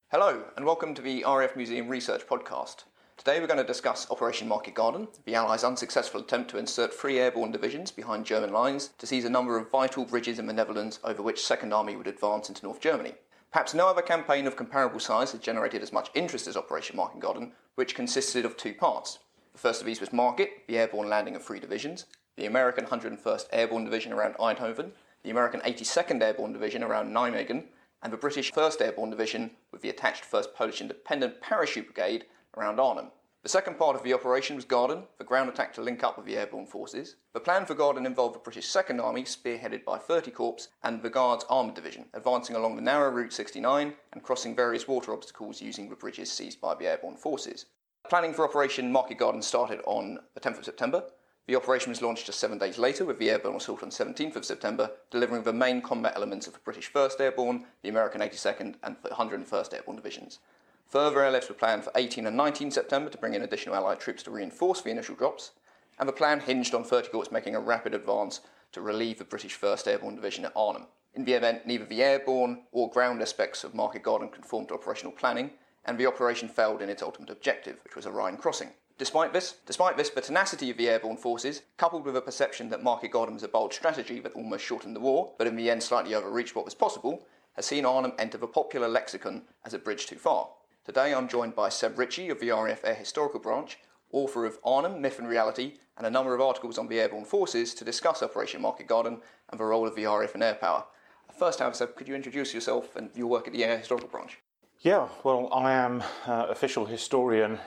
Hello, and welcome to the RAF Museum Research Podcast. Today we're going to discuss Operation Market Garden, the Allies' unsuccessful attempt to insert 3 airborne divisions behind German lines to seize a number of vital bridges in the Netherlands over which Second Army would advance into North Germany. Perhaps no other campaign of comparable size has generated as much interest as Operation Market Garden, which consisted of 2 parts. The first of these was Market, the airborne landing of 3 divisions, the American 101st Airborne Division around Eindhoven, the American 82nd Airborne Division around Nijmegen, and the British 1st Airborne Division with the attached 1st Polish Independent Parachute Brigade around Arnhem. The second part of the operation was Garden, the ground attack to link up with the airborne forces. The plan for Garden involved the British Second Army, spearheaded by 30 Corps, and the Guards Armoured Division, advancing along the narrow Route 69 and crossing various water obstacles using the bridges seized by the airborne forces. Planning for Operation Market Garden started on the 10th of September. The operation was launched just 7 days later with the airborne assault on 17th of September, delivering the main combat elements of the British 1st Airborne, the American 82nd and the 101st Airborne Divisions. Further airlifts were planned for 18 and 19 September to bring in additional Allied troops to reinforce the initial drops, and the plan hinged on 30 Corps making a rapid advance to relieve the British 1st Airborne Division at Arnhem. In the event, neither the airborne or ground aspects of Market Garden conformed to operational planning, and the operation failed in its ultimate objective, which was a Rhine crossing. Despite this, the tenacity of the airborne forces, coupled with a perception that Market Garden was a bold strategy that almost shortened the war, but in the end slightly overreached what was possible, has seen Arnhem enter the popular lexicon as a bridge too far. Today I'm joined by Seb Ritchie of the RAF Air Historical Branch, author of Arnhem, Myth and Reality, and a number of articles on the airborne forces to discuss Operation Market Garden and the role of the RAF in air power. First, however, Seb, could you introduce yourself and your work at the Air Historical Branch? Yeah, well, I am official historian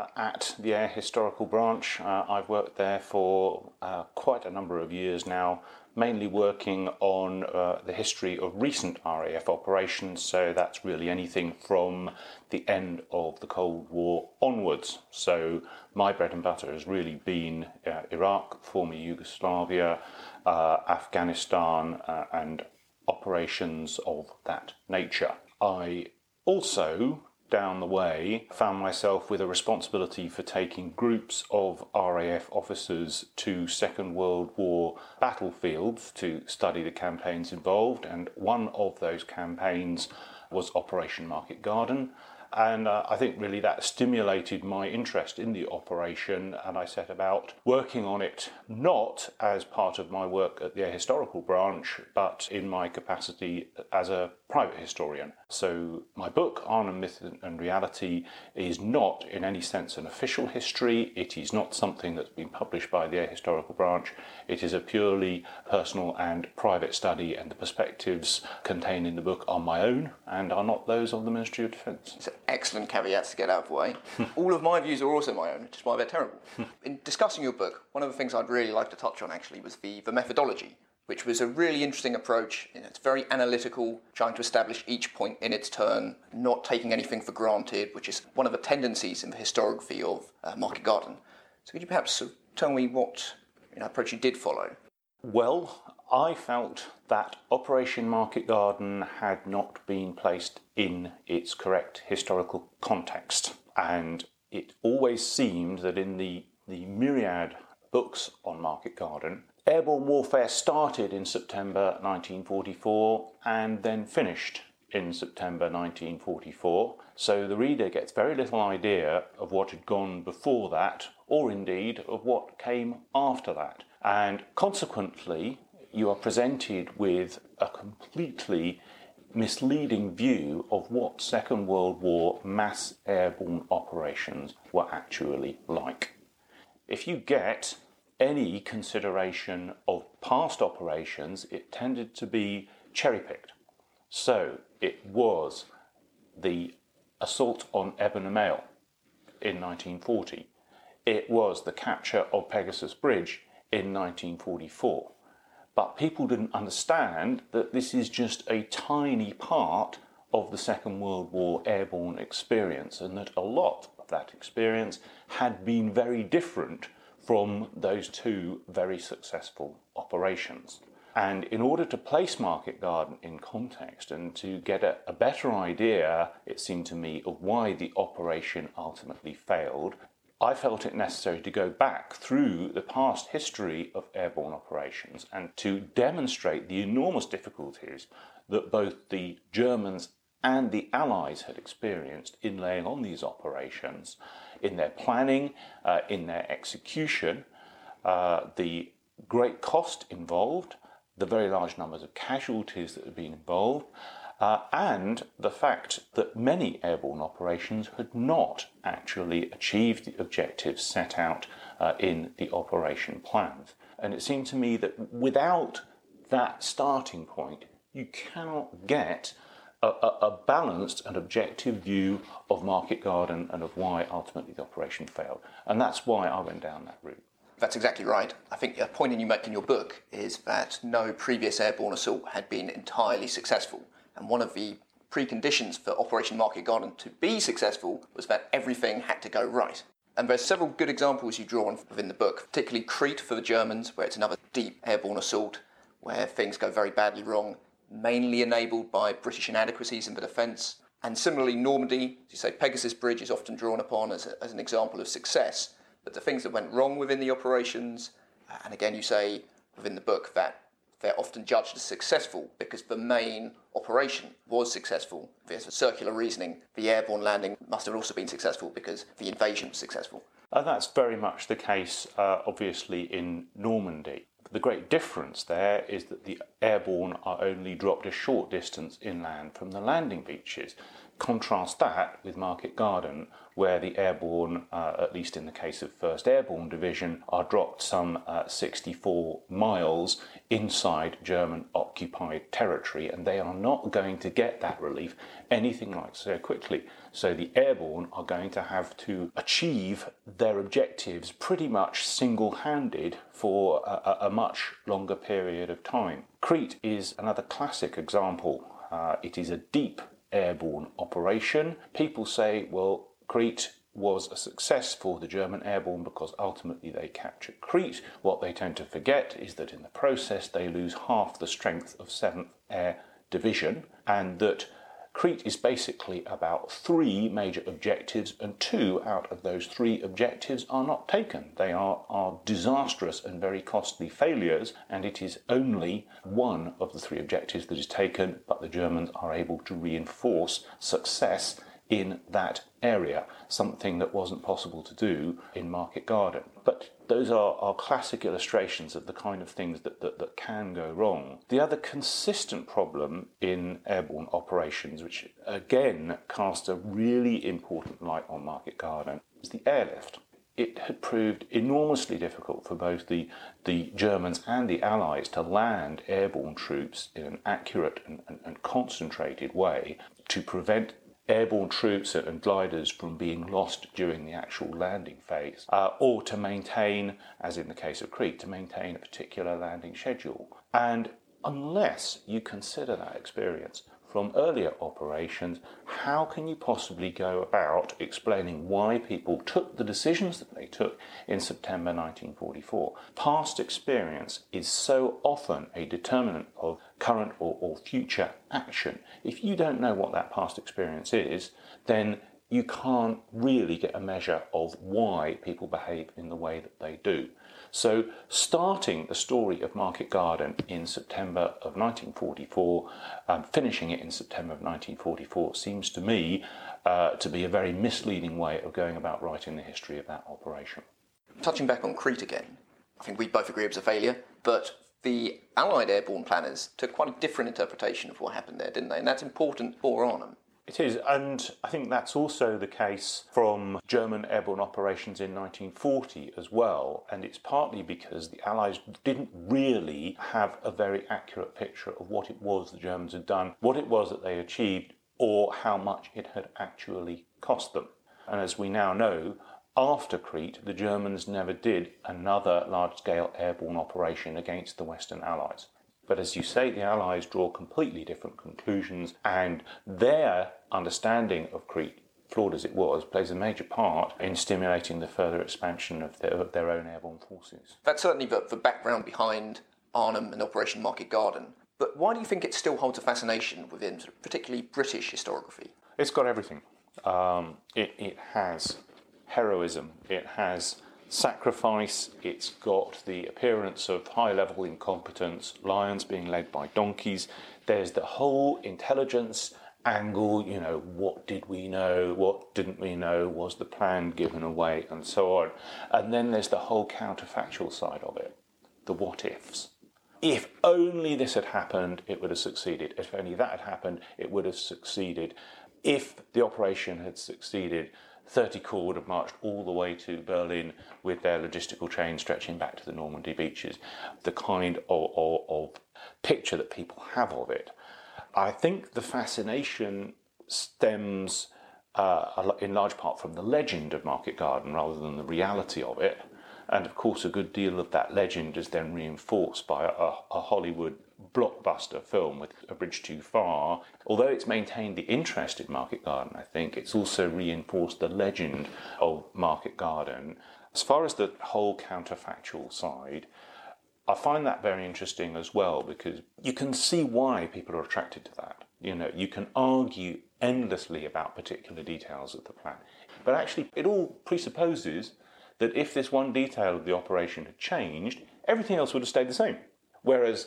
at the Air Historical Branch. I've worked there for quite a number of years now, mainly working on the history of recent RAF operations, so that's really anything from the end of the Cold War onwards. So my bread and butter has really been Iraq, former Yugoslavia, Afghanistan, and operations of that nature. I also, down the way, found myself with a responsibility for taking groups of RAF officers to Second World War battlefields to study the campaigns involved, and one of those campaigns was Operation Market Garden. And I think really that stimulated my interest in the operation, and I set about working on it not as part of my work at the Air Historical Branch, but in my capacity as a private historian. So my book, Arnhem, Myth and Reality, is not in any sense an official history. It is not something that's been published by the Air Historical Branch. It is a purely personal and private study, and the perspectives contained in the book are my own and are not those of the Ministry of Defence. It's an excellent caveat to get out of the way. All of my views are also my own, which is why they're terrible. In discussing your book, one of the things I'd really like to touch on actually was the methodology, which was a really interesting approach. It's very analytical, trying to establish each point in its turn, not taking anything for granted, which is one of the tendencies in the historiography of Market Garden. So could you perhaps tell me what approach you did follow? Well, I felt that Operation Market Garden had not been placed in its correct historical context, and it always seemed that in the myriad books on Market Garden, airborne warfare started in September 1944 and then finished in September 1944, so the reader gets very little idea of what had gone before that, or indeed of what came after that. And consequently, you are presented with a completely misleading view of what Second World War mass airborne operations were actually like. If you get any consideration of past operations, it tended to be cherry-picked. So it was the assault on Eben and Mael in 1940. It was the capture of Pegasus Bridge in 1944. But people didn't understand that this is just a tiny part of the Second World War airborne experience, and that a lot of that experience had been very different from those 2 very successful operations. And in order to place Market Garden in context and to get a better idea, it seemed to me, of why the operation ultimately failed, I felt it necessary to go back through the past history of airborne operations and to demonstrate the enormous difficulties that both the Germans and the Allies had experienced in laying on these operations, in their planning, in their execution, the great cost involved, the very large numbers of casualties that had been involved, and the fact that many airborne operations had not actually achieved the objectives set out in the operation plans. And it seemed to me that without that starting point, you cannot get a balanced and objective view of Market Garden and of why ultimately the operation failed. And that's why I went down that route. That's exactly right. I think a point you make in your book is that no previous airborne assault had been entirely successful. And one of the preconditions for Operation Market Garden to be successful was that everything had to go right. And there's several good examples you draw on within the book, particularly Crete for the Germans, where it's another deep airborne assault, where things go very badly wrong, mainly enabled by British inadequacies in the defence. And similarly, Normandy, as you say, Pegasus Bridge is often drawn upon as an example of success. But the things that went wrong within the operations, and again you say within the book that they're often judged as successful because the main operation was successful. There's a circular reasoning. The airborne landing must have also been successful because the invasion was successful. That's very much the case, obviously, in Normandy. The great difference there is that the airborne are only dropped a short distance inland from the landing beaches. Contrast that with Market Garden, where the airborne, at least in the case of 1st Airborne Division, are dropped some 64 miles inside German-occupied territory, and they are not going to get that relief anything like so quickly. So the airborne are going to have to achieve their objectives pretty much single-handed for a much longer period of time. Crete is another classic example. It is a deep airborne operation. People say, well, Crete was a success for the German airborne because ultimately they captured Crete. What they tend to forget is that in the process they lose half the strength of 7th Air Division, and that Crete is basically about 3 major objectives, and 2 out of those 3 objectives are not taken. They are disastrous and very costly failures, and it is only 1 of the 3 objectives that is taken, but the Germans are able to reinforce success in that area, something that wasn't possible to do in Market Garden. But those are classic illustrations of the kind of things that can go wrong. The other consistent problem in airborne operations, which again cast a really important light on Market Garden, is the airlift. It had proved enormously difficult for both the Germans and the Allies to land airborne troops in an accurate and concentrated way to prevent airborne troops and gliders from being lost during the actual landing phase, or to maintain, as in the case of Crete, to maintain a particular landing schedule. And unless you consider that experience from earlier operations, how can you possibly go about explaining why people took the decisions that they took in September 1944? Past experience is so often a determinant of current or future action. If you don't know what that past experience is, then you can't really get a measure of why people behave in the way that they do. So starting the story of Market Garden in September of 1944, finishing it in September of 1944, seems to me to be a very misleading way of going about writing the history of that operation. Touching back on Crete again, I think we both agree it was a failure, but the Allied airborne planners took quite a different interpretation of what happened there, didn't they? And that's important for Arnhem. It is, and I think that's also the case from German airborne operations in 1940 as well, and it's partly because the Allies didn't really have a very accurate picture of what it was the Germans had done, what it was that they achieved, or how much it had actually cost them. And as we now know, after Crete, the Germans never did another large-scale airborne operation against the Western Allies. But as you say, the Allies draw completely different conclusions, and their understanding of Crete, flawed as it was, plays a major part in stimulating the further expansion of their own airborne forces. That's certainly the background behind Arnhem and Operation Market Garden. But why do you think it still holds a fascination within particularly British historiography? It's got everything. It has heroism, it has sacrifice, it's got the appearance of high-level incompetence, lions being led by donkeys. There's the whole intelligence angle, what did we know, what didn't we know, was the plan given away, and so on. And then there's the whole counterfactual side of it, the what ifs. If only this had happened, it would have succeeded. If only that had happened, it would have succeeded. If the operation had succeeded, 30 Corps would have marched all the way to Berlin with their logistical chain stretching back to the Normandy beaches. The kind of picture that people have of it. I think the fascination stems in large part from the legend of Market Garden rather than the reality of it. And of course, a good deal of that legend is then reinforced by a Hollywood blockbuster film with A Bridge Too Far. Although it's maintained the interest in Market Garden, I think it's also reinforced the legend of Market Garden. As far as the whole counterfactual side, I find that very interesting as well, because you can see why people are attracted to that. You can argue endlessly about particular details of the plan. But actually, it all presupposes that if this one detail of the operation had changed, everything else would have stayed the same. Whereas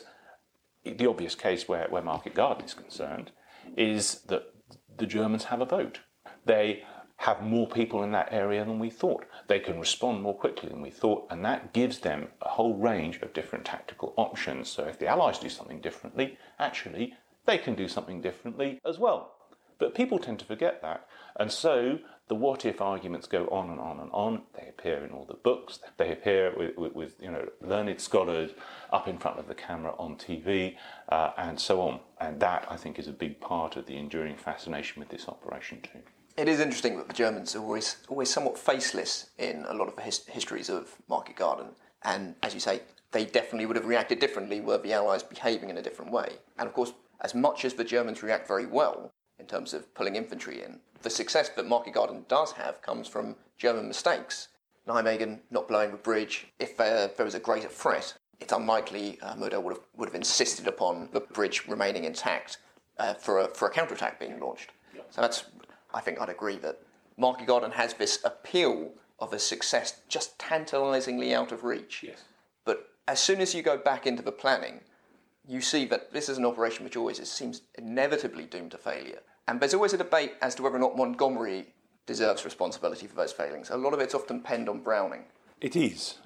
the obvious case where Market Garden is concerned is that the Germans have a vote. They have more people in that area than we thought. They can respond more quickly than we thought, and that gives them a whole range of different tactical options. So if the Allies do something differently, actually, they can do something differently as well. But people tend to forget that, and so the what-if arguments go on and on and on. They appear in all the books. They appear with learned scholars up in front of the camera on TV, and so on. And that, I think, is a big part of the enduring fascination with this operation too. It is interesting that the Germans are always somewhat faceless in a lot of the histories of Market Garden. And as you say, they definitely would have reacted differently were the Allies behaving in a different way. And of course, as much as the Germans react very well in terms of pulling infantry in, the success that Market Garden does have comes from German mistakes. Nijmegen not blowing the bridge. If there was a greater threat, it's unlikely Model would have insisted upon the bridge remaining intact for a counterattack being launched. Yeah. So I think I'd agree that Market Garden has this appeal of a success just tantalisingly out of reach. Yes. But as soon as you go back into the planning, you see that this is an operation which always seems inevitably doomed to failure. And there's always a debate as to whether or not Montgomery deserves responsibility for those failings. A lot of it's often penned on Browning. It is.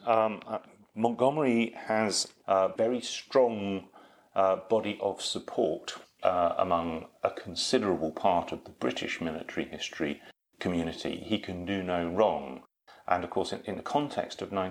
Montgomery has a very strong body of support among a considerable part of the British military history community. He can do no wrong. And of course, in the context of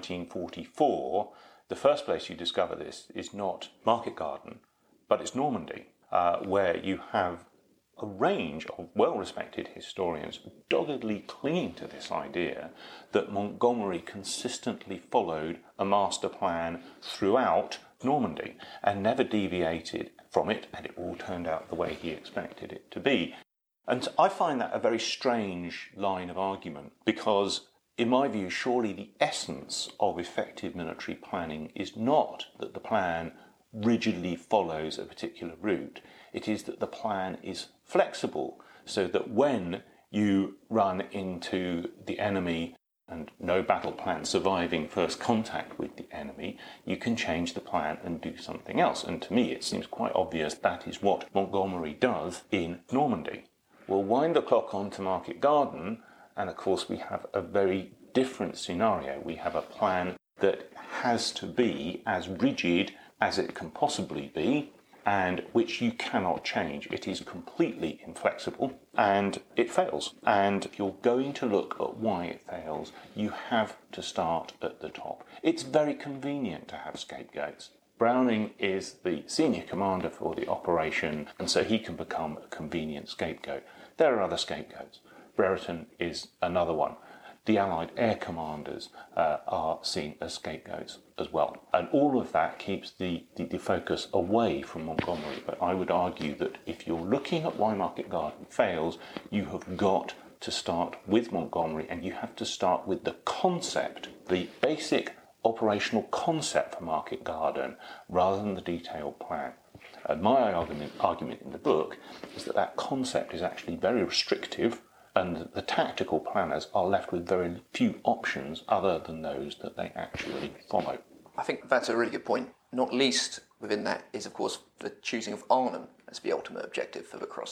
1944, the first place you discover this is not Market Garden, but it's Normandy, where you have a range of well-respected historians doggedly clinging to this idea that Montgomery consistently followed a master plan throughout Normandy and never deviated from it, and it all turned out the way he expected it to be. And I find that a very strange line of argument, because in my view, surely the essence of effective military planning is not that the plan rigidly follows a particular route. It is that the plan is flexible, so that when you run into the enemy and no battle plan surviving first contact with the enemy, you can change the plan and do something else. And to me, it seems quite obvious that is what Montgomery does in Normandy. We'll wind the clock on to Market Garden, and of course we have a very different scenario. We have a plan that has to be as rigid as it can possibly be, and which you cannot change. It is completely inflexible, and it fails. And if you're going to look at why it fails, you have to start at the top. It's very convenient to have scapegoats. Browning is the senior commander for the operation, and so he can become a convenient scapegoat. There are other scapegoats. Brereton is another one. The Allied air commanders are seen as scapegoats as well. And all of that keeps the focus away from Montgomery. But I would argue that if you're looking at why Market Garden fails, you have got to start with Montgomery, and you have to start with the concept, the basic operational concept for Market Garden, rather than the detailed plan. And my argument in the book is that concept is actually very restrictive, and the tactical planners are left with very few options other than those that they actually follow. I think that's a really good point. Not least within that is, of course, the choosing of Arnhem as the ultimate objective for the crossing.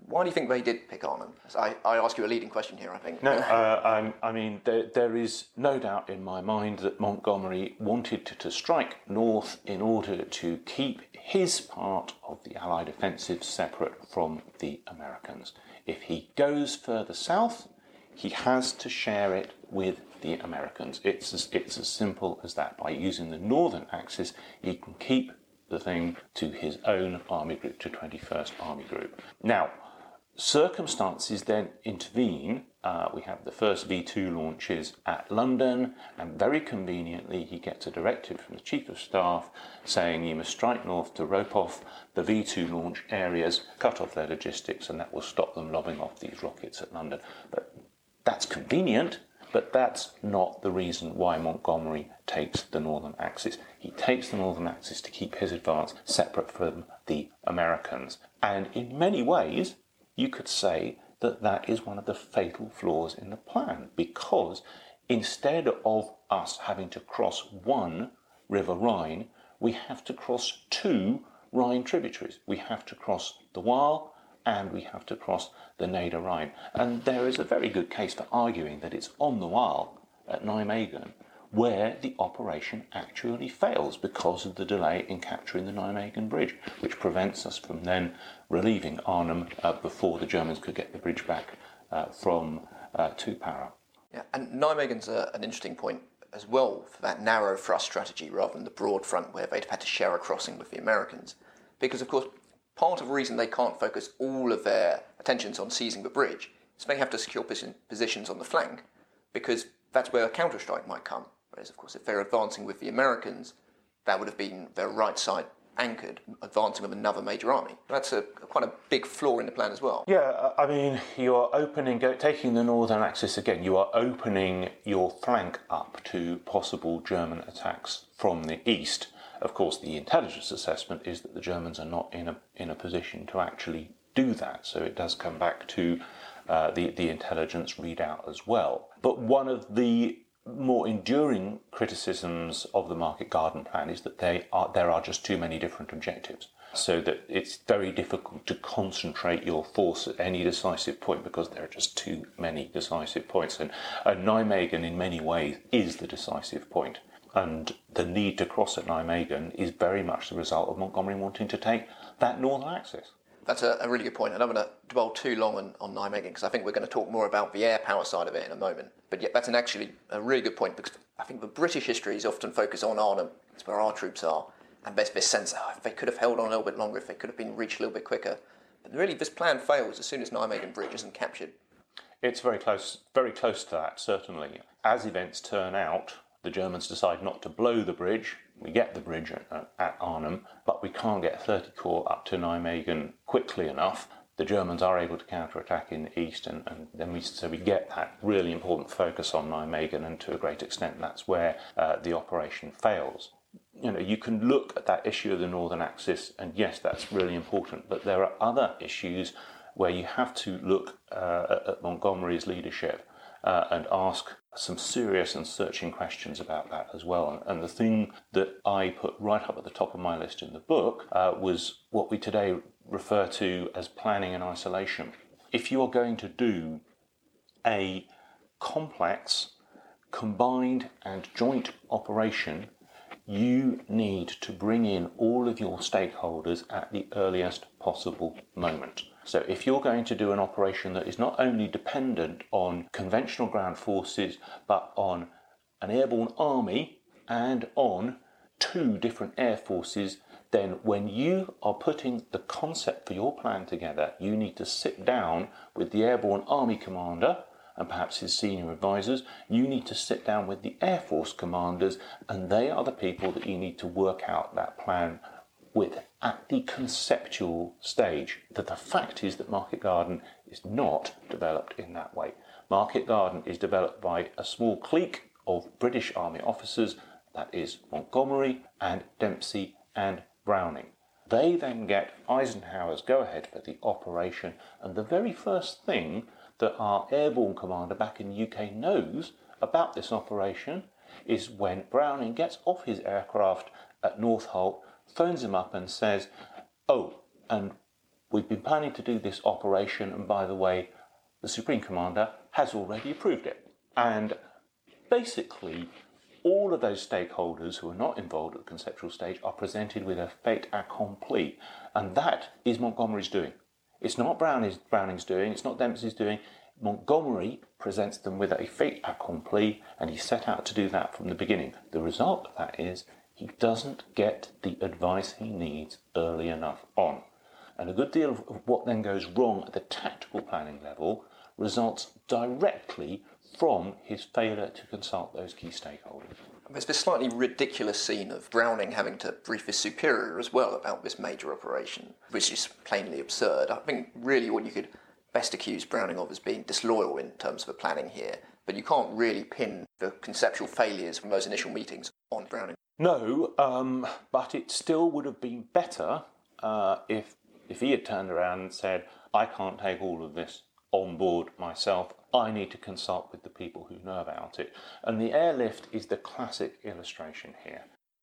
Why do you think they did pick Arnhem? I ask you a leading question here, I think. No, I mean, there is no doubt in my mind that Montgomery wanted to strike north in order to keep his part of the Allied offensive separate from the Americans. If he goes further south, he has to share it with the Americans. It's as simple as that. By using the northern axis, he can keep the thing to his own army group, to 21st Army Group. Now, circumstances then intervene. We have the first V2 launches at London, and very conveniently he gets a directive from the Chief of Staff saying you must strike north to rope off the V2 launch areas, cut off their logistics, and that will stop them lobbing off these rockets at London. But that's convenient, but that's not the reason why Montgomery takes the northern axis. He takes the northern axis to keep his advance separate from the Americans. And in many ways, you could say that that is one of the fatal flaws in the plan, because instead of us having to cross one River Rhine, we have to cross two Rhine tributaries. We have to cross the Waal and we have to cross the Neder Rhine. And there is a very good case for arguing that it's on the Waal at Nijmegen where the operation actually fails because of the delay in capturing the Nijmegen Bridge, which prevents us from then relieving Arnhem before the Germans could get the bridge back from Para. Yeah, and Nijmegen's an interesting point as well for that narrow thrust strategy rather than the broad front where they'd had to share a crossing with the Americans. Because, of course, part of the reason they can't focus all of their attentions on seizing the bridge is they have to secure positions on the flank, because that's where a counterstrike might come. Whereas, of course, if they're advancing with the Americans, that would have been their right side anchored, advancing with another major army. That's quite a big flaw in the plan as well. Yeah, I mean, you are taking the northern axis again, you are opening your flank up to possible German attacks from the east. Of course, the intelligence assessment is that the Germans are not in a position to actually do that, so it does come back to the intelligence readout as well. But one of the more enduring criticisms of the Market Garden plan is that there are just too many different objectives, so that it's very difficult to concentrate your force at any decisive point because there are just too many decisive points. And Nijmegen, in many ways, is the decisive point. And the need to cross at Nijmegen is very much the result of Montgomery wanting to take that northern axis. That's a really good point. I don't want to dwell too long on Nijmegen because I think we're going to talk more about the air power side of it in a moment. But yeah, that's actually a really good point, because I think the British histories often focus on Arnhem. It's where our troops are. And there's this sense, if they could have held on a little bit longer, if they could have been reached a little bit quicker. But really, this plan fails as soon as Nijmegen Bridge isn't captured. It's very close to that, certainly. As events turn out, the Germans decide not to blow the bridge. We get the bridge at Arnhem, but we can't get 30 Corps up to Nijmegen quickly enough. The Germans are able to counterattack in the east, and then we get that really important focus on Nijmegen, and to a great extent that's where the operation fails. You know, you can look at that issue of the northern axis, and yes, that's really important, but there are other issues where you have to look at Montgomery's leadership and ask some serious and searching questions about that as well. And the thing that I put right up at the top of my list in the book was what we today refer to as planning in isolation. If you are going to do a complex, combined and joint operation, you need to bring in all of your stakeholders at the earliest possible moment. So if you're going to do an operation that is not only dependent on conventional ground forces, but on an airborne army and on two different air forces, then when you are putting the concept for your plan together, you need to sit down with the airborne army commander and perhaps his senior advisors. You need to sit down with the Air Force commanders, and they are the people that you need to work out that plan with at the conceptual stage. That the fact is that Market Garden is not developed in that way. Market Garden is developed by a small clique of British Army officers, that is Montgomery and Dempsey and Browning. They then get Eisenhower's go-ahead for the operation, and the very first thing that our airborne commander back in the UK knows about this operation is when Browning gets off his aircraft at Northolt, phones him up and says, "Oh, and we've been planning to do this operation, and by the way, the Supreme Commander has already approved it. And basically, all of those stakeholders who are not involved at the conceptual stage are presented with a fait accompli, and that is Montgomery's doing. It's not Browning's doing, it's not Dempsey's doing. Montgomery presents them with a fait accompli, and he set out to do that from the beginning. The result of that is he doesn't get the advice he needs early enough on. And a good deal of what then goes wrong at the tactical planning level results directly from his failure to consult those key stakeholders. There's this slightly ridiculous scene of Browning having to brief his superior as well about this major operation, which is plainly absurd. I think really what you could best accuse Browning of is being disloyal in terms of the planning here, but you can't really pin the conceptual failures from those initial meetings on Browning. No, but it still would have been better if he had turned around and said, I can't take all of this on board myself, I need to consult with the people who know about it. And the airlift is the classic illustration here.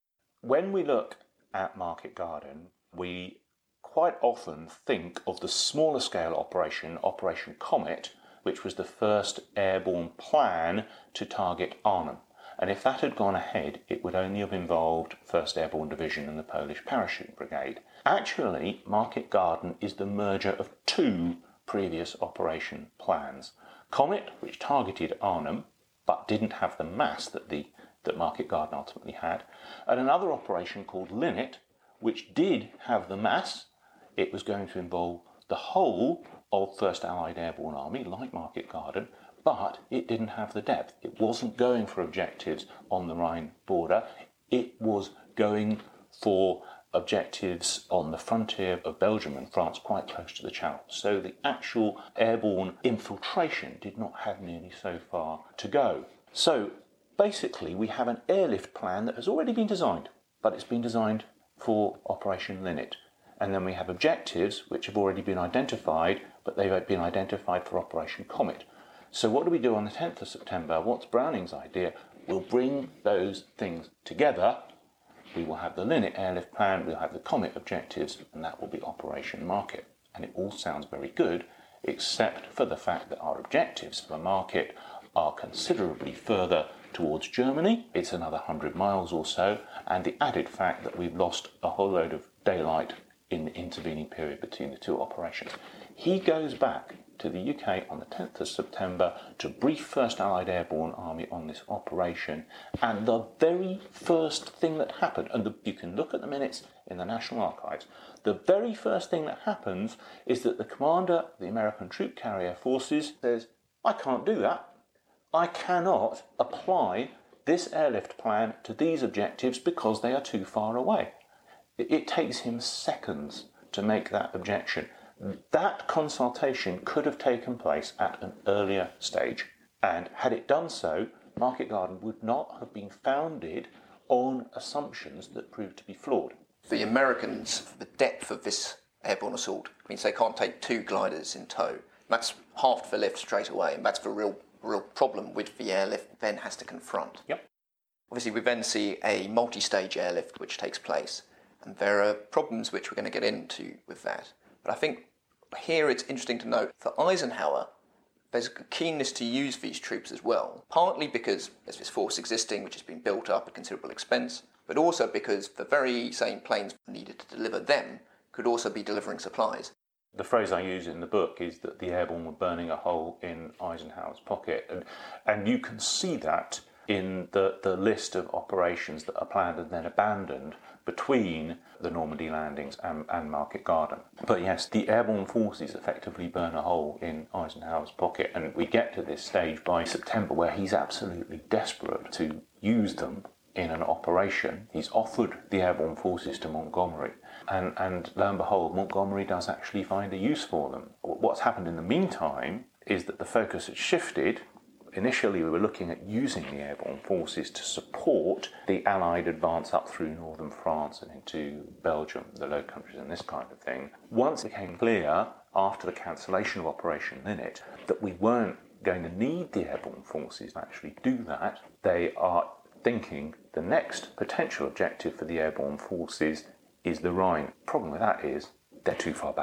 When we look at Market Garden, we quite often think of the smaller scale operation, Operation Comet, which was the first airborne plan to target Arnhem. And if that had gone ahead, it would only have involved 1st Airborne Division and the Polish Parachute Brigade. Actually, Market Garden is the merger of two previous operation plans. Comet, which targeted Arnhem, but didn't have the mass that Market Garden ultimately had, and another operation called Linnet, which did have the mass. It was going to involve the whole of 1st Allied Airborne Army, like Market Garden, but it didn't have the depth. It wasn't going for objectives on the Rhine border. It was going for objectives on the frontier of Belgium and France, quite close to the Channel. So the actual airborne infiltration did not have nearly so far to go. So basically we have an airlift plan that has already been designed, but it's been designed for Operation Linnet. And then we have objectives which have already been identified, but they've been identified for Operation Comet. So what do we do on the 10th of September? What's Browning's idea? We'll bring those things together. We will have the Linnet airlift plan, we'll have the Comet objectives, and that will be Operation Market. And it all sounds very good, except for the fact that our objectives for Market are considerably further towards Germany. It's another 100 miles or so, and the added fact that we've lost a whole load of daylight in the intervening period between the two operations. He goes back to the UK on the 10th of September to brief 1st Allied Airborne Army on this operation, and the very first thing that happened, and you can look at the minutes in the National Archives, the very first thing that happens is that the commander of the American troop carrier forces says, I can't do that. I cannot apply this airlift plan to these objectives because they are too far away. It takes him seconds to make that objection. That consultation could have taken place at an earlier stage, and had it done so, Market Garden would not have been founded on assumptions that proved to be flawed. The Americans, the depth of this airborne assault means they can't take two gliders in tow. That's half the lift straight away, and that's the real problem with the airlift then has to confront. Yep. Obviously, we then see a multi-stage airlift which takes place, and there are problems which we're going to get into with that. But I think here it's interesting to note, for Eisenhower, there's a keenness to use these troops as well, partly because there's this force existing which has been built up at considerable expense, but also because the very same planes needed to deliver them could also be delivering supplies. The phrase I use in the book is that the airborne were burning a hole in Eisenhower's pocket, and you can see that in the list of operations that are planned and then abandoned between the Normandy landings and Market Garden. But yes, the airborne forces effectively burn a hole in Eisenhower's pocket, and we get to this stage by September where he's absolutely desperate to use them in an operation. He's offered the airborne forces to Montgomery, and lo and behold, Montgomery does actually find a use for them. What's happened in the meantime is that the focus has shifted. Initially, we were looking at using the airborne forces to support the Allied advance up through northern France and into Belgium, the Low Countries and this kind of thing. Once it became clear, after the cancellation of Operation Linnet, that we weren't going to need the airborne forces to actually do that, they are thinking the next potential objective for the airborne forces is the Rhine. The problem with that is they're too far back.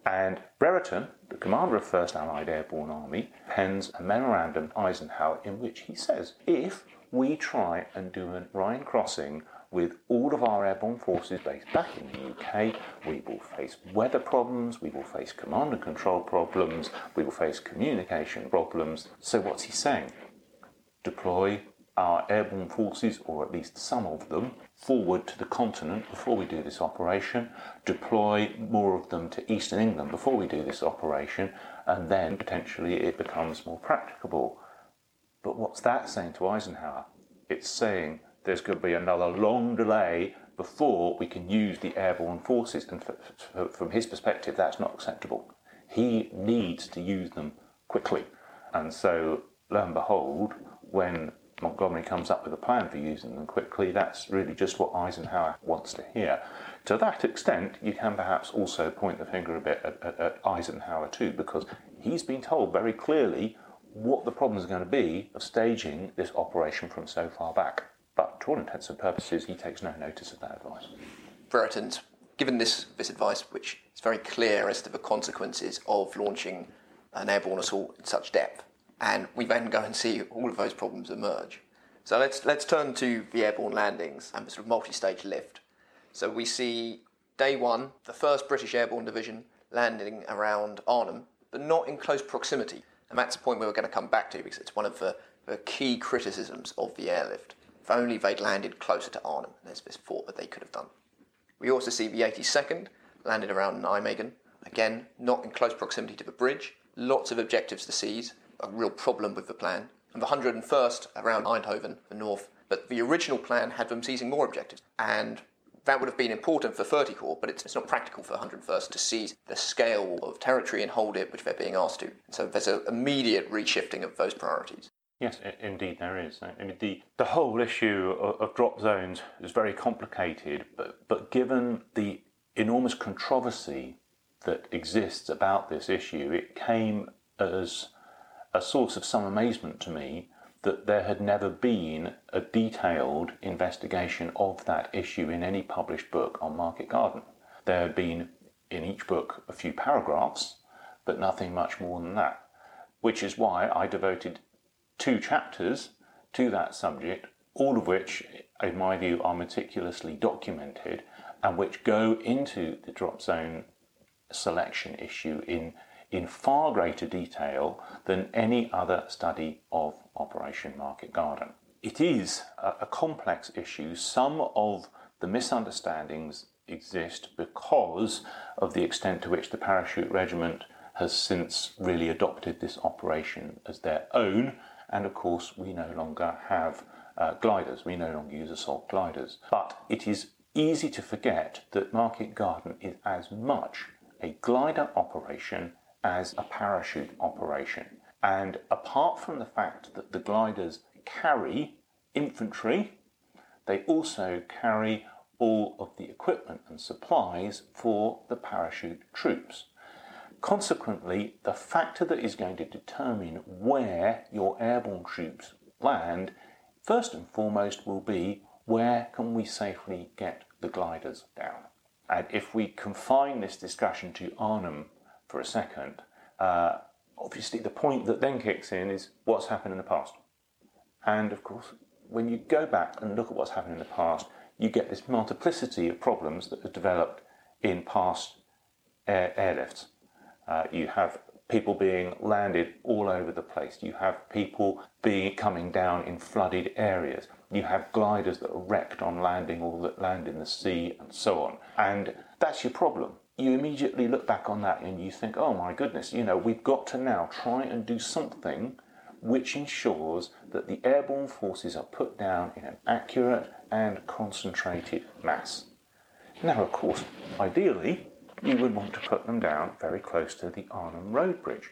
And Brereton, the commander of 1st Allied Airborne Army, pens a memorandum to Eisenhower in which he says, if we try and do a Rhine crossing with all of our airborne forces based back in the UK, we will face weather problems, we will face command and control problems, we will face communication problems. So what's he saying? Deploy our airborne forces, or at least some of them, forward to the continent before we do this operation, deploy more of them to eastern England before we do this operation, and then potentially it becomes more practicable. But what's that saying to Eisenhower? It's saying there's going to be another long delay before we can use the airborne forces, and from his perspective that's not acceptable. He needs to use them quickly. And so, lo and behold, when Montgomery comes up with a plan for using them quickly, that's really just what Eisenhower wants to hear. To that extent, you can perhaps also point the finger a bit at Eisenhower too, because he's been told very clearly what the problems are going to be of staging this operation from so far back. But to all intents and purposes, he takes no notice of that advice. Brereton's given this advice, which is very clear as to the consequences of launching an airborne assault in such depth. And we then go and see all of those problems emerge. So let's turn to the airborne landings and the sort of multi-stage lift. So we see day one, the 1st British Airborne Division landing around Arnhem, but not in close proximity. And that's a point where we're going to come back to, because it's one of the key criticisms of the airlift. If only they'd landed closer to Arnhem, there's this thought that they could have done. We also see the 82nd landed around Nijmegen, again, not in close proximity to the bridge, lots of objectives to seize, a real problem with the plan. And the 101st around Eindhoven, the north, but the original plan had them seizing more objectives. And that would have been important for 30 Corps, but it's not practical for 101st to seize the scale of territory and hold it, which they're being asked to. So there's an immediate reshifting of those priorities. Yes, indeed there is. I mean, the whole issue of drop zones is very complicated, but given the enormous controversy that exists about this issue, it came as a source of some amazement to me that there had never been a detailed investigation of that issue in any published book on Market Garden. There had been in each book a few paragraphs, but nothing much more than that, which is why I devoted 2 chapters to that subject, all of which, in my view, are meticulously documented and which go into the drop zone selection issue in far greater detail than any other study of Operation Market Garden. It is a complex issue. Some of the misunderstandings exist because of the extent to which the Parachute Regiment has since really adopted this operation as their own, and of course we no longer have gliders, we no longer use assault gliders. But it is easy to forget that Market Garden is as much a glider operation as a parachute operation. And apart from the fact that the gliders carry infantry, they also carry all of the equipment and supplies for the parachute troops. Consequently, the factor that is going to determine where your airborne troops land, first and foremost, will be where can we safely get the gliders down. And if we confine this discussion to Arnhem for a second, obviously the point that then kicks in is what's happened in the past. And of course, when you go back and look at what's happened in the past, you get this multiplicity of problems that have developed in past airlifts. You have people being landed all over the place. You have people coming down in flooded areas. You have gliders that are wrecked on landing or that land in the sea and so on. And that's your problem. You immediately look back on that and you think, oh my goodness, we've got to now try and do something which ensures that the airborne forces are put down in an accurate and concentrated mass. Now, of course, ideally, you would want to put them down very close to the Arnhem Road Bridge.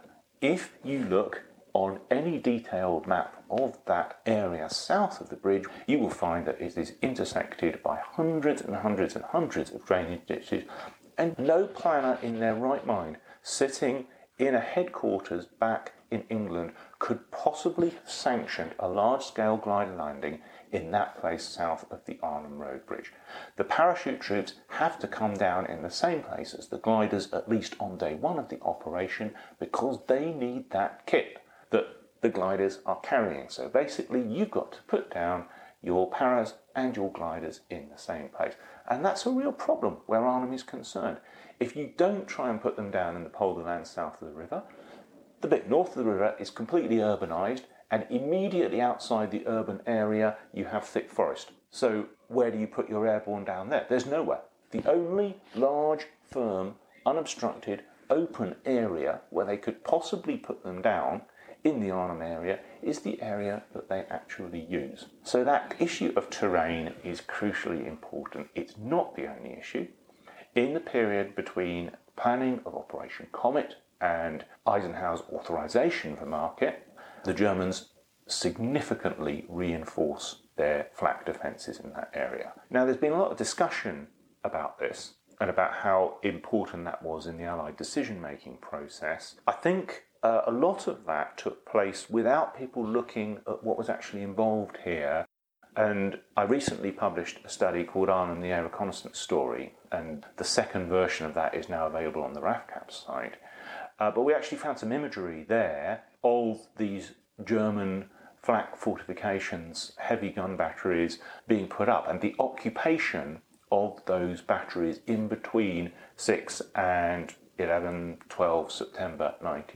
If you look on any detailed map of that area south of the bridge, you will find that it is intersected by hundreds and hundreds and hundreds of drainage ditches, and no planner in their right mind sitting in a headquarters back in England could possibly have sanctioned a large-scale glider landing in that place south of the Arnhem Road Bridge. The parachute troops have to come down in the same place as the gliders, at least on day one of the operation, because they need that kit that the gliders are carrying. So basically, you've got to put down your paras and your gliders in the same place. And that's a real problem where Arnhem is concerned. If you don't try and put them down in the polder land south of the river, the bit north of the river is completely urbanised, and immediately outside the urban area you have thick forest. So where do you put your airborne down there? There's nowhere. The only large, firm, unobstructed, open area where they could possibly put them down in the Arnhem area is the area that they actually use. So that issue of terrain is crucially important. It's not the only issue. In the period between planning of Operation Comet and Eisenhower's authorization for market, the Germans significantly reinforce their flak defences in that area. Now, there's been a lot of discussion about this and about how important that was in the Allied decision-making process. I think a lot of that took place without people looking at what was actually involved here. And I recently published a study called Arnhem, the Air Reconnaissance Story, and the second version of that is now available on the RAFCAP site. But we actually found some imagery there of these German flak fortifications, heavy gun batteries being put up, and the occupation of those batteries in between 6 and 11, 12 September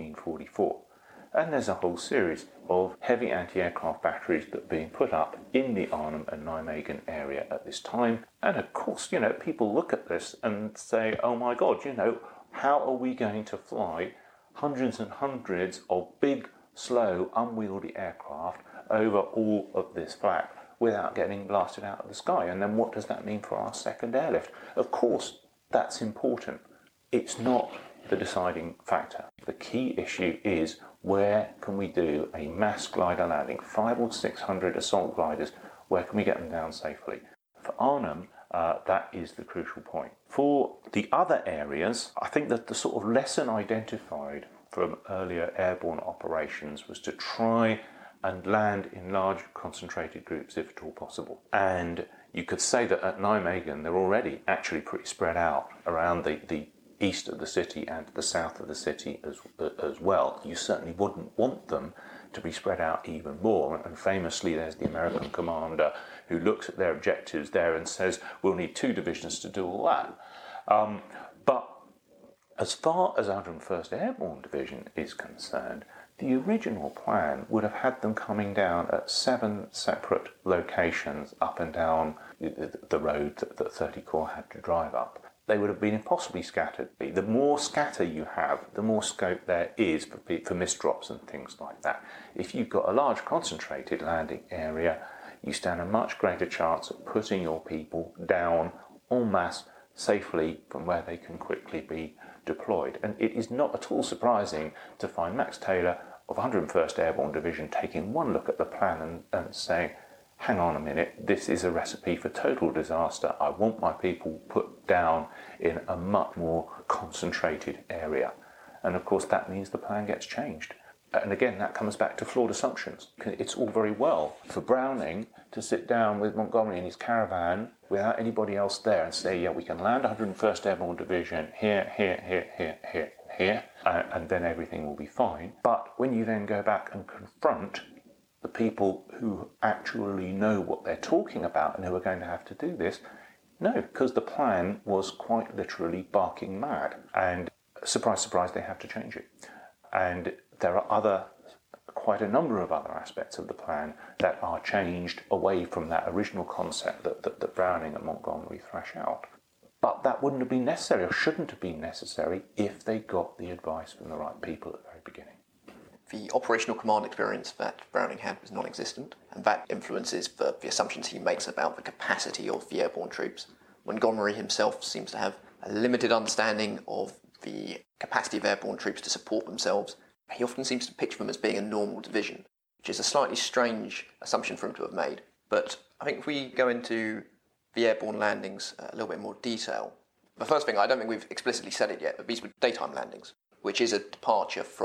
1944. And there's a whole series of heavy anti-aircraft batteries that are being put up in the Arnhem and Nijmegen area at this time. And of course, people look at this and say, oh my God, how are we going to fly hundreds and hundreds of big, slow, unwieldy aircraft over all of this flak without getting blasted out of the sky? And then what does that mean for our second airlift? Of course, that's important. It's not the deciding factor. The key issue is, where can we do a mass glider landing? 500 or 600 assault gliders, where can we get them down safely? For Arnhem, that is the crucial point. For the other areas, I think that the sort of lesson identified from earlier airborne operations was to try and land in large concentrated groups if at all possible. And you could say that at Nijmegen they're already actually pretty spread out around the east of the city and the south of the city as well. You certainly wouldn't want them to be spread out even more. And famously, there's the American commander who looks at their objectives there and says, we'll need 2 divisions to do all that. But as far as 101st Airborne Division is concerned, the original plan would have had them coming down at 7 separate locations up and down the road that 30 Corps had to drive up. They would have been impossibly scattered. The more scatter you have, the more scope there is for misdrops and things like that. If you've got a large concentrated landing area, you stand a much greater chance of putting your people down en masse safely from where they can quickly be deployed. And it is not at all surprising to find Max Taylor of 101st Airborne Division taking one look at the plan and saying, hang on a minute, this is a recipe for total disaster. I want my people put down in a much more concentrated area. And of course that means the plan gets changed. And again, that comes back to flawed assumptions. It's all very well for Browning to sit down with Montgomery in his caravan without anybody else there and say, yeah, we can land 101st Airborne Division here, and then everything will be fine. But when you then go back and confront the people who actually know what they're talking about and who are going to have to do this, no, because the plan was quite literally barking mad. And surprise, surprise, they have to change it. And there are quite a number of other aspects of the plan that are changed away from that original concept that Browning and Montgomery thrash out. But that wouldn't have been necessary, or shouldn't have been necessary, if they got the advice from the right people at the very beginning. The operational command experience that Browning had was non-existent, and that influences the assumptions he makes about the capacity of the airborne troops. Montgomery himself seems to have a limited understanding of the capacity of airborne troops to support themselves. He often seems to picture them as being a normal division, which is a slightly strange assumption for him to have made. But I think if we go into the airborne landings a little bit more detail, the first thing, I don't think we've explicitly said it yet, but these were daytime landings, which is a departure from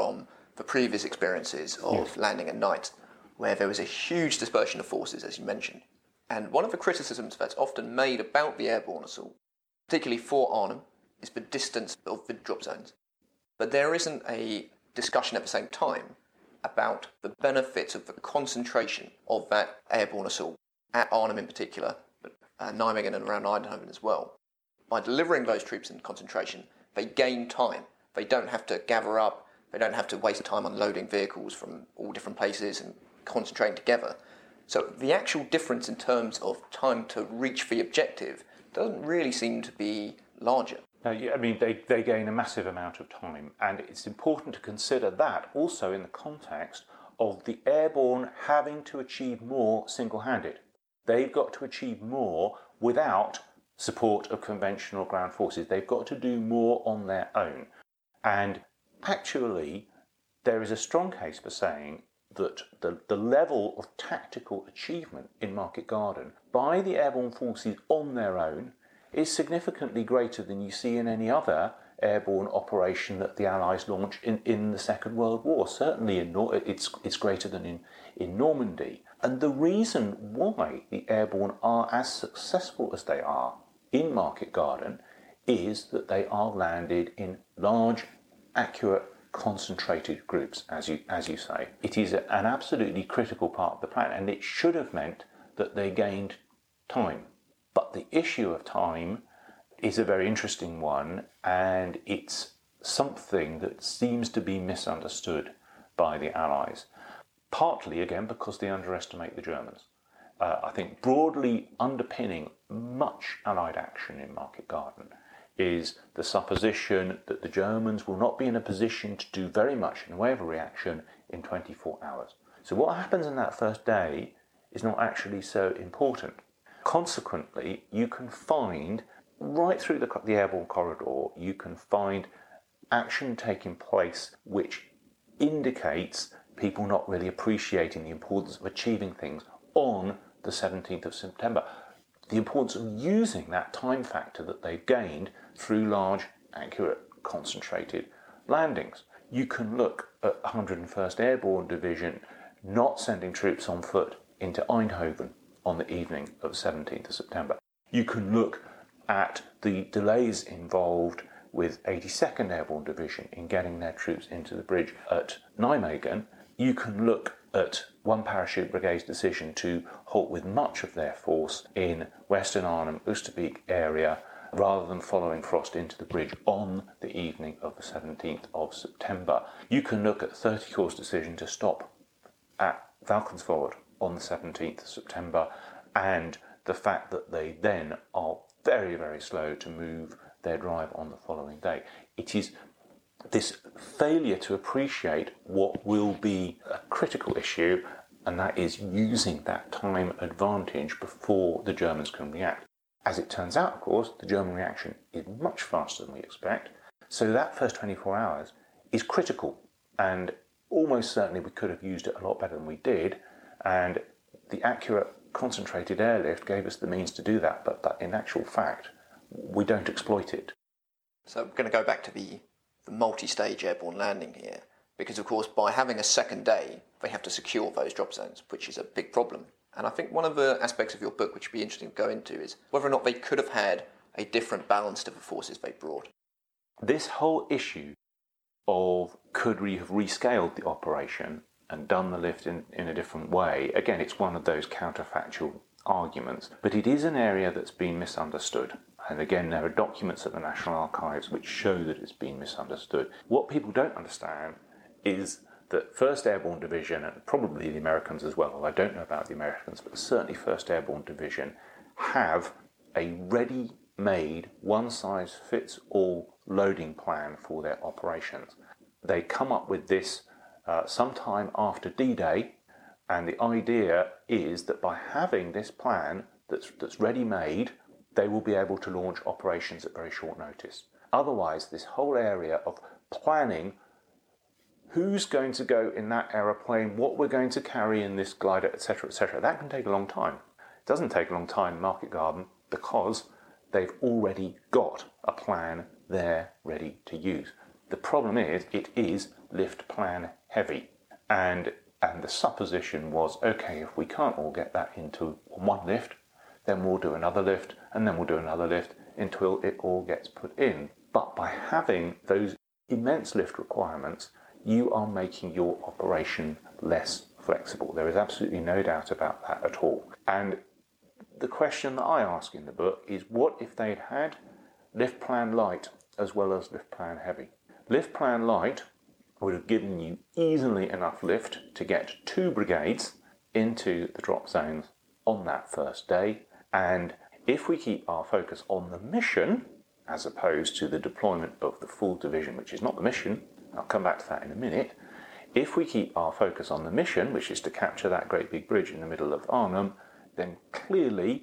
for previous experiences of landing at night, where there was a huge dispersion of forces, as you mentioned. And one of the criticisms that's often made about the airborne assault, particularly for Arnhem, is the distance of the drop zones. But there isn't a discussion at the same time about the benefits of the concentration of that airborne assault at Arnhem in particular, but Nijmegen and around Eindhoven as well. By delivering those troops in concentration, they gain time. They don't have to gather up, they don't have to waste time unloading vehicles from all different places and concentrating together. So the actual difference in terms of time to reach the objective doesn't really seem to be larger. No, I mean, they gain a massive amount of time, and it's important to consider that also in the context of the airborne having to achieve more single-handed. They've got to achieve more without support of conventional ground forces. They've got to do more on their own. And actually, there is a strong case for saying that the level of tactical achievement in Market Garden by the airborne forces on their own is significantly greater than you see in any other airborne operation that the Allies launched in the Second World War. Certainly it's greater than in Normandy. And the reason why the airborne are as successful as they are in Market Garden is that they are landed in large, accurate, concentrated groups, as you say. It is an absolutely critical part of the plan, and it should have meant that they gained time. But the issue of time is a very interesting one, and it's something that seems to be misunderstood by the Allies. Partly, again, because they underestimate the Germans. I think broadly underpinning much Allied action in Market Garden is the supposition that the Germans will not be in a position to do very much in the way of a reaction in 24 hours. So what happens in that first day is not actually so important. Consequently, you can find, right through the airborne corridor, you can find action taking place which indicates people not really appreciating the importance of achieving things on the 17th of September. The importance of using that time factor that they've gained through large, accurate, concentrated landings. You can look at 101st Airborne Division not sending troops on foot into Eindhoven on the evening of 17th of September. You can look at the delays involved with 82nd Airborne Division in getting their troops into the bridge at Nijmegen. You can look at 1 Parachute Brigade's decision to halt with much of their force in Western Arnhem, Oosterbeek area, rather than following Frost into the bridge on the evening of the 17th of September. You can look at 30 Corps' decision to stop at Valkenswaard on the 17th of September, and the fact that they then are very, very slow to move their drive on the following day. It is this failure to appreciate what will be a critical issue, and that is using that time advantage before the Germans can react. As it turns out, of course, the German reaction is much faster than we expect, so that first 24 hours is critical, and almost certainly we could have used it a lot better than we did, and the accurate concentrated airlift gave us the means to do that, but in actual fact, we don't exploit it. So I'm going to go back to the multi-stage airborne landing here, because of course by having a second day, they have to secure those drop zones, which is a big problem. And I think one of the aspects of your book which would be interesting to go into is whether or not they could have had a different balance to the forces they brought. This whole issue of could we have rescaled the operation and done the lift in a different way, again, it's one of those counterfactual arguments, but it is an area that's been misunderstood. And again, there are documents at the National Archives which show that it's been misunderstood. What people don't understand is that 1st Airborne Division, and probably the Americans as well, I don't know about the Americans, but certainly 1st Airborne Division, have a ready-made, one-size-fits-all loading plan for their operations. They come up with this sometime after D-Day, and the idea is that by having this plan that's ready-made, they will be able to launch operations at very short notice. Otherwise, this whole area of planning who's going to go in that aeroplane, what we're going to carry in this glider, etc., that can take a long time. It doesn't take a long time in Market Garden because they've already got a plan there ready to use. The problem is, it is lift plan heavy. And the supposition was, okay, if we can't all get that into one lift, then we'll do another lift, and then we'll do another lift until it all gets put in. But by having those immense lift requirements, you are making your operation less flexible. There is absolutely no doubt about that at all. And the question that I ask in the book is, what if they'd had Lift Plan Light as well as Lift Plan Heavy? Lift Plan Light would have given you easily enough lift to get 2 brigades into the drop zones on that first day. And if we keep our focus on the mission, as opposed to the deployment of the full division, which is not the mission, I'll come back to that in a minute. If we keep our focus on the mission, which is to capture that great big bridge in the middle of Arnhem, then clearly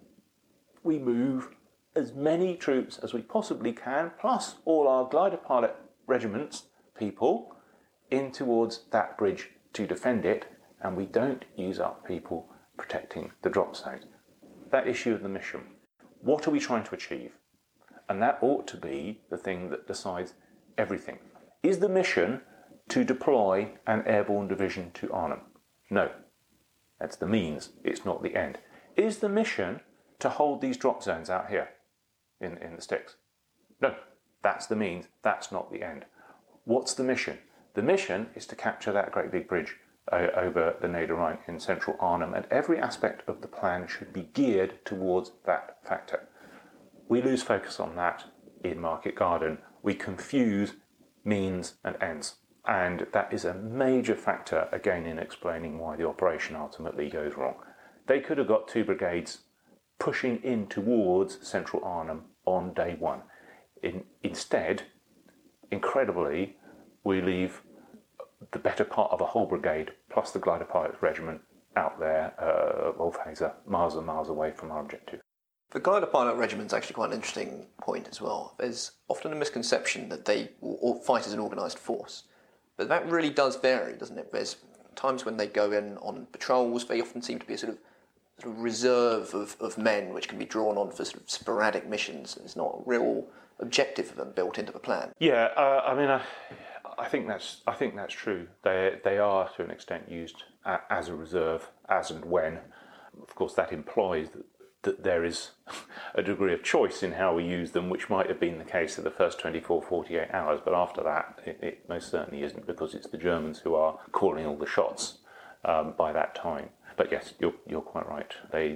we move as many troops as we possibly can, plus all our glider pilot regiments people, in towards that bridge to defend it, and we don't use up people protecting the drop zone. That issue of the mission. What are we trying to achieve? And that ought to be the thing that decides everything. Is the mission to deploy an airborne division to Arnhem? No. That's the means, it's not the end. Is the mission to hold these drop zones out here in the sticks? No. That's the means, that's not the end. What's the mission? The mission is to capture that great big bridge over the Neder Rhine in central Arnhem, and every aspect of the plan should be geared towards that factor. We lose focus on that in Market Garden. We confuse means and ends. And that is a major factor, again, in explaining why the operation ultimately goes wrong. They could have got 2 brigades pushing in towards central Arnhem on day one. Instead, incredibly, we leave the better part of a whole brigade, plus the glider pilots regiment, out there, Wolfhazer, miles and miles away from our objective. The glider pilot regiment's actually quite an interesting point as well. There's often a misconception that they will fight as an organised force, but that really does vary, doesn't it? There's times when they go in on patrols, they often seem to be a sort of reserve of men which can be drawn on for sort of sporadic missions. There's not a real objective of them built into the plan. Yeah, I think that's true. They are to an extent used as a reserve, as and when. Of course, that implies that there is a degree of choice in how we use them, which might have been the case for the first 24, 48 hours, but after that, it most certainly isn't, because it's the Germans who are calling all the shots by that time. But yes, you're quite right.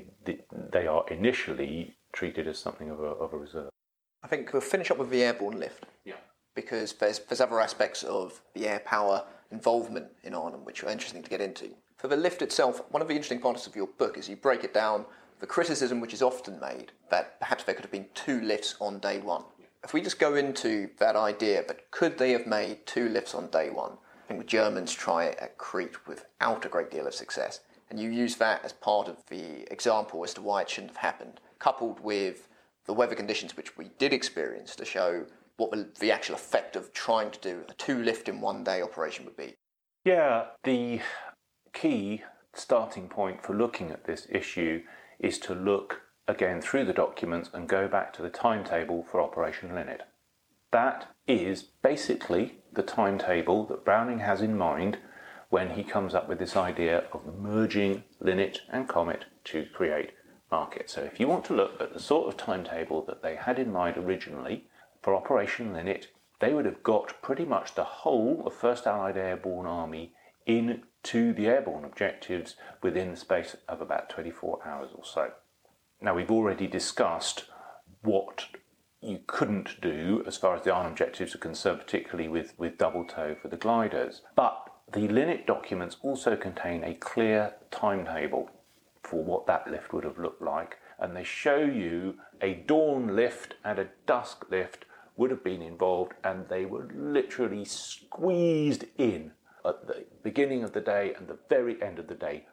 They are initially treated as something of a reserve. I think we'll finish up with the airborne lift. Yeah. Because there's other aspects of the air power involvement in Arnhem which are interesting to get into. For the lift itself, one of the interesting parts of your book is you break it down, the criticism which is often made that perhaps there could have been 2 lifts on day one. If we just go into that idea, but could they have made 2 lifts on day one? I think the Germans try it at Crete without a great deal of success, and you use that as part of the example as to why it shouldn't have happened, coupled with the weather conditions which we did experience to show what the actual effect of trying to do a 2 lift in one day operation would be. Yeah, the key starting point for looking at this issue is to look again through the documents and go back to the timetable for Operation Linnet. That is basically the timetable that Browning has in mind when he comes up with this idea of merging Linnet and Comet to create Market. So if you want to look at the sort of timetable that they had in mind originally for Operation Linnet, they would have got pretty much the whole of 1st Allied Airborne Army into the airborne objectives within the space of about 24 hours or so. Now, we've already discussed what you couldn't do as far as the Arnhem objectives are concerned, particularly with double tow for the gliders. But the Linnet documents also contain a clear timetable for what that lift would have looked like, and they show you a dawn lift and a dusk lift would have been involved, and they were literally squeezed in at the beginning of the day and the very end of the day,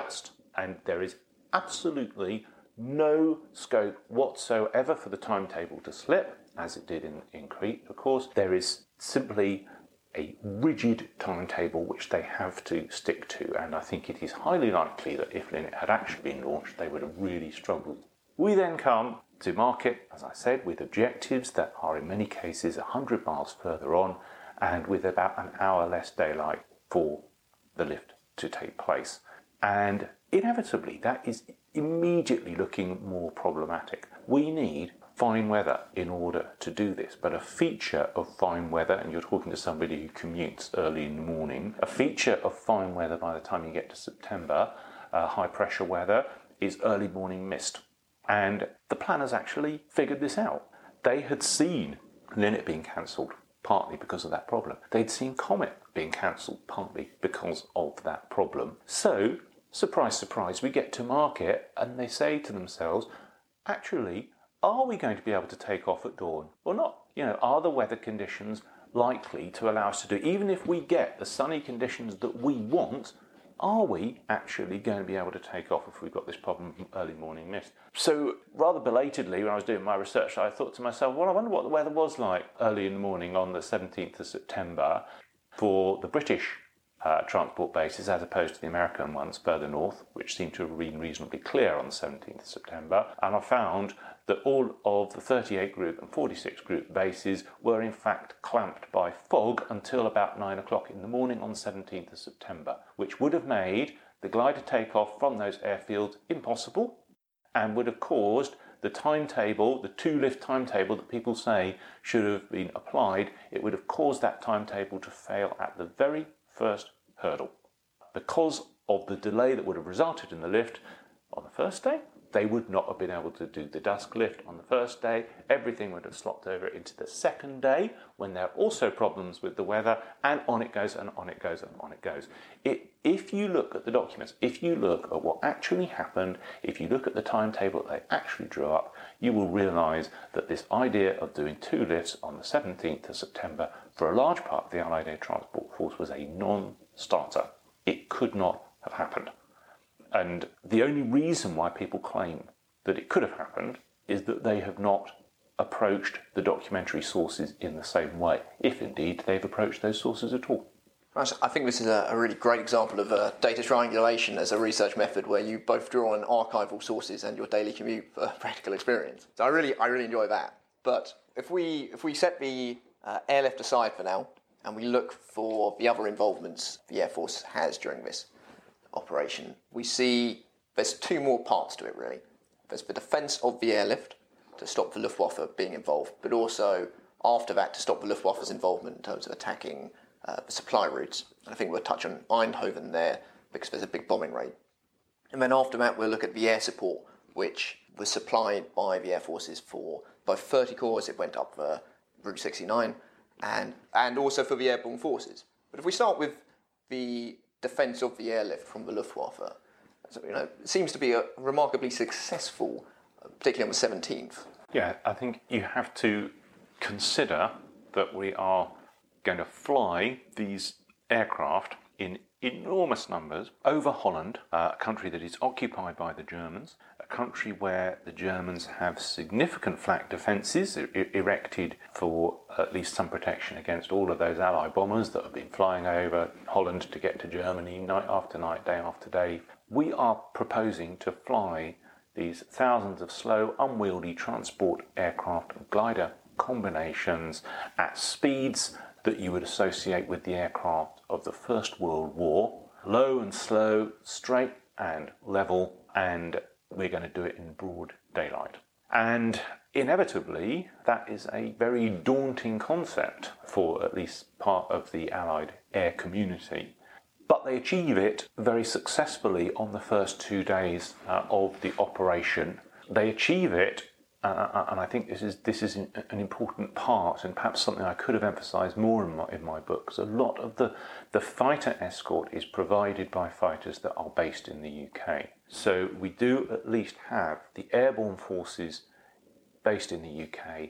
and there is absolutely no scope whatsoever for the timetable to slip, as it did in Crete, of course. There is simply a rigid timetable which they have to stick to, and I think it is highly likely that if Linnet had actually been launched, they would have really struggled. We then come to Market, as I said, with objectives that are in many cases 100 miles further on and with about an hour less daylight. for the lift to take place. And inevitably, that is immediately looking more problematic. We need fine weather in order to do this, but a feature of fine weather, and you're talking to somebody who commutes early in the morning, a feature of fine weather by the time you get to September, high pressure weather, is early morning mist. And the planners actually figured this out. They had seen Linnet being cancelled partly because of that problem. They'd seen Comet being cancelled partly because of that problem. So, surprise, surprise, we get to market and they say to themselves, actually, are we going to be able to take off at dawn or not? Are the weather conditions likely to allow us to do, even if we get the sunny conditions that we want, are we actually going to be able to take off if we've got this problem from early morning mist? So rather belatedly, when I was doing my research, I thought to myself, well, I wonder what the weather was like early in the morning on the 17th of September for the British transport bases as opposed to the American ones further north, which seemed to have been reasonably clear on the 17th of September. And I found that all of the 38 group and 46 group bases were in fact clamped by fog until about 9 o'clock in the morning on the 17th of September, which would have made the glider takeoff from those airfields impossible and would have caused the timetable, the two-lift timetable that people say should have been applied, it would have caused that timetable to fail at the very first hurdle. Because of the delay that would have resulted in the lift on the first day, they would not have been able to do the dusk lift on the first day. Everything would have slopped over into the second day when there are also problems with the weather, and on it goes and on it goes and on it goes. If you look at the documents, if you look at what actually happened, if you look at the timetable that they actually drew up, you will realise that this idea of doing two lifts on the 17th of September for a large part of the Allied Air Transport Force was a non-starter. It could not have happened. And the only reason why people claim that it could have happened is that they have not approached the documentary sources in the same way, if indeed they've approached those sources at all. Right, I think this is a really great example of data triangulation as a research method where you both draw on archival sources and your daily commute for practical experience. So I really enjoy that. But if we set the airlift aside for now and we look for the other involvements the Air Force has during this operation, we see there's two more parts to it really. There's the defence of the airlift to stop the Luftwaffe being involved, but also after that to stop the Luftwaffe's involvement in terms of attacking the supply routes. And I think we'll touch on Eindhoven there because there's a big bombing raid. And then after that we'll look at the air support, which was supplied by the Air Forces for both 30 Corps, it went up the Route 69, and also for the airborne forces. But if we start with the defence of the airlift from the Luftwaffe, it seems to be a remarkably successful, particularly on the 17th. Yeah, I think you have to consider that we are going to fly these aircraft in enormous numbers over Holland, a country that is occupied by the Germans, a country where the Germans have significant flak defences erected for at least some protection against all of those Allied bombers that have been flying over Holland to get to Germany night after night, day after day. We are proposing to fly these thousands of slow, unwieldy transport aircraft and glider combinations at speeds that you would associate with the aircraft of the First World War. Low and slow, straight and level, and we're going to do it in broad daylight. And inevitably, that is a very daunting concept for at least part of the Allied air community. But they achieve it very successfully on the first 2 days of the operation. They achieve it, and I think this is an important part, and perhaps something I could have emphasised more in my book, because a lot of the fighter escort is provided by fighters that are based in the UK. So we do at least have the airborne forces based in the UK,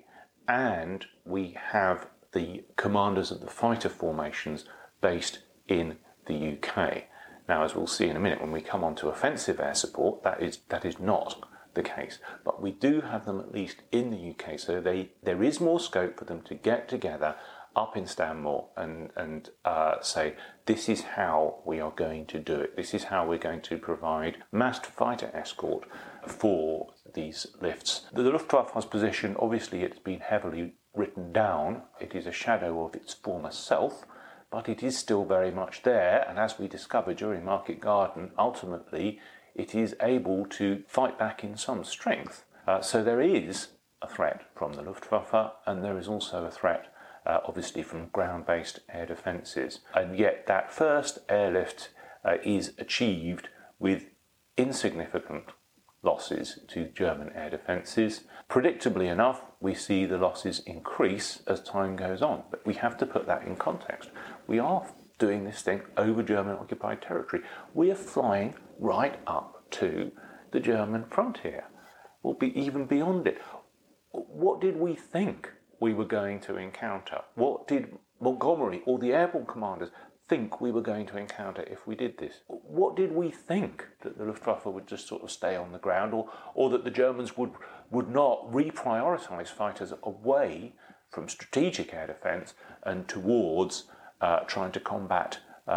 and we have the commanders of the fighter formations based in the UK. Now, as we'll see in a minute, when we come on to offensive air support, that is not the case, but we do have them at least in the UK, so there is more scope for them to get together up in Stanmore and say, this is how we are going to do it, this is how we're going to provide massed fighter escort for these lifts. The Luftwaffe's position, obviously it's been heavily written down, it is a shadow of its former self, but it is still very much there, and as we discovered during Market Garden, ultimately it is able to fight back in some strength. So there is a threat from the Luftwaffe, and there is also a threat, obviously, from ground-based air defences. And yet that first airlift is achieved with insignificant losses to German air defences. Predictably enough, we see the losses increase as time goes on, but we have to put that in context. We are doing this thing over German-occupied territory. We are flying right up to the German frontier, or even beyond it. What did we think we were going to encounter? What did Montgomery or the airborne commanders think we were going to encounter if we did this? What did we think? That the Luftwaffe would just sort of stay on the ground, or that the Germans would not reprioritise fighters away from strategic air defence and towards trying to combat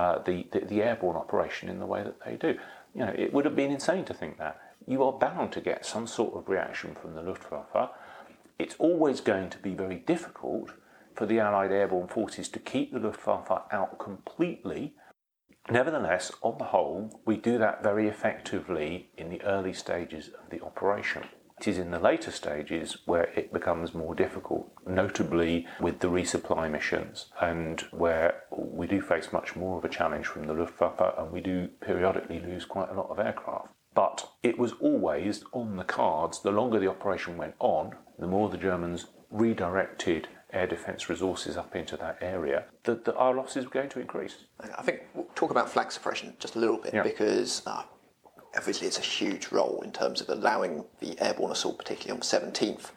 the airborne operation in the way that they do? You know, it would have been insane to think that. You are bound to get some sort of reaction from the Luftwaffe. It's always going to be very difficult for the Allied airborne forces to keep the Luftwaffe out completely. Nevertheless, on the whole, we do that very effectively in the early stages of the operation. It is in the later stages where it becomes more difficult, notably with the resupply missions, and where we do face much more of a challenge from the Luftwaffe, and we do periodically lose quite a lot of aircraft. But it was always on the cards. The longer the operation went on, the more the Germans redirected air defence resources up into that area, that our losses were going to increase. I think we'll talk about flag suppression just a little bit, because obviously it's a huge role in terms of allowing the airborne assault, particularly on the 17th,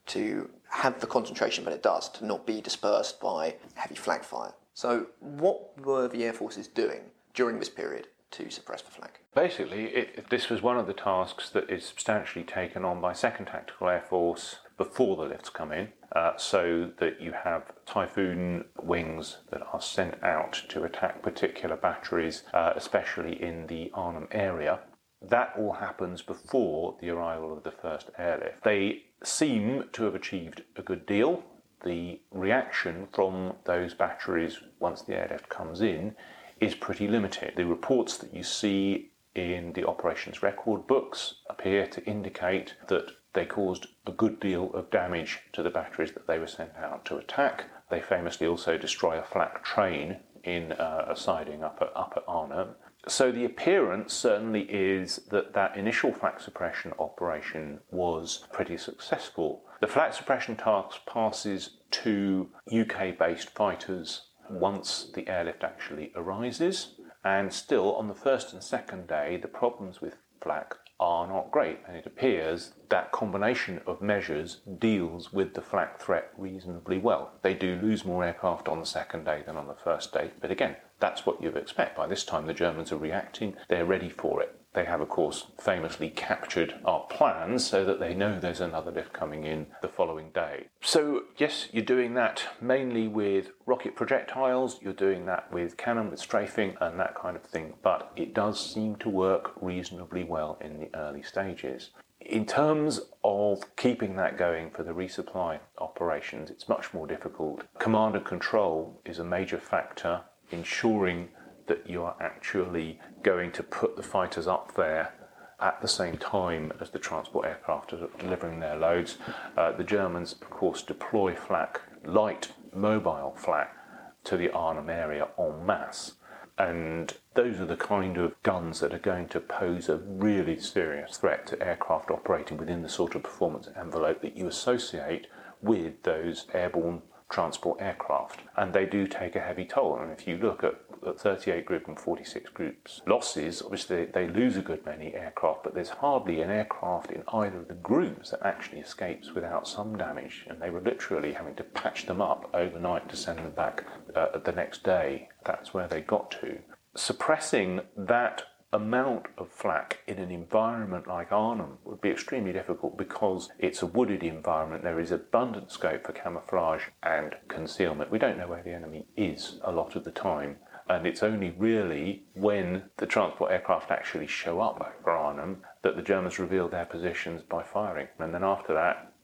to have the concentration that it does, to not be dispersed by heavy flag fire. So what were the air forces doing during this period to suppress the flag? Basically, this was one of the tasks that is substantially taken on by 2nd Tactical Air Force before the lifts come in, so that you have Typhoon wings that are sent out to attack particular batteries, especially in the Arnhem area. That all happens before the arrival of the first airlift. They seem to have achieved a good deal. The reaction from those batteries once the airlift comes in is pretty limited. The reports that you see in the operations record books appear to indicate that they caused a good deal of damage to the batteries that they were sent out to attack. They famously also destroy a flak train in a siding up at Arnhem. So the appearance certainly is that initial flak suppression operation was pretty successful. The flak suppression task passes to UK-based fighters once the airlift actually arises, and still on the first and second day the problems with flak are not great, and it appears that combination of measures deals with the flak threat reasonably well. They do lose more aircraft on the second day than on the first day, but again, that's what you'd expect. By this time the Germans are reacting, they're ready for it. They have, of course, famously captured our plans so that they know there's another lift coming in the following day. So, yes, you're doing that mainly with rocket projectiles, you're doing that with cannon, with strafing and that kind of thing, but it does seem to work reasonably well in the early stages. In terms of keeping that going for the resupply operations, it's much more difficult. Command and control is a major factor, ensuring that you are actually going to put the fighters up there at the same time as the transport aircraft are delivering their loads. The Germans, of course, deploy flak, light mobile flak, to the Arnhem area en masse. And those are the kind of guns that are going to pose a really serious threat to aircraft operating within the sort of performance envelope that you associate with those airborne transport aircraft. And they do take a heavy toll. And if you look at 38 group and 46 groups losses, obviously they lose a good many aircraft, but there's hardly an aircraft in either of the groups that actually escapes without some damage, and they were literally having to patch them up overnight to send them back the next day. That's where they got to. Suppressing that amount of flak in an environment like Arnhem would be extremely difficult because it's a wooded environment. There is abundant scope for camouflage and concealment. We don't know where the enemy is a lot of the time, and it's only really when the transport aircraft actually show up over Arnhem that the Germans reveal their positions by firing. And then after that,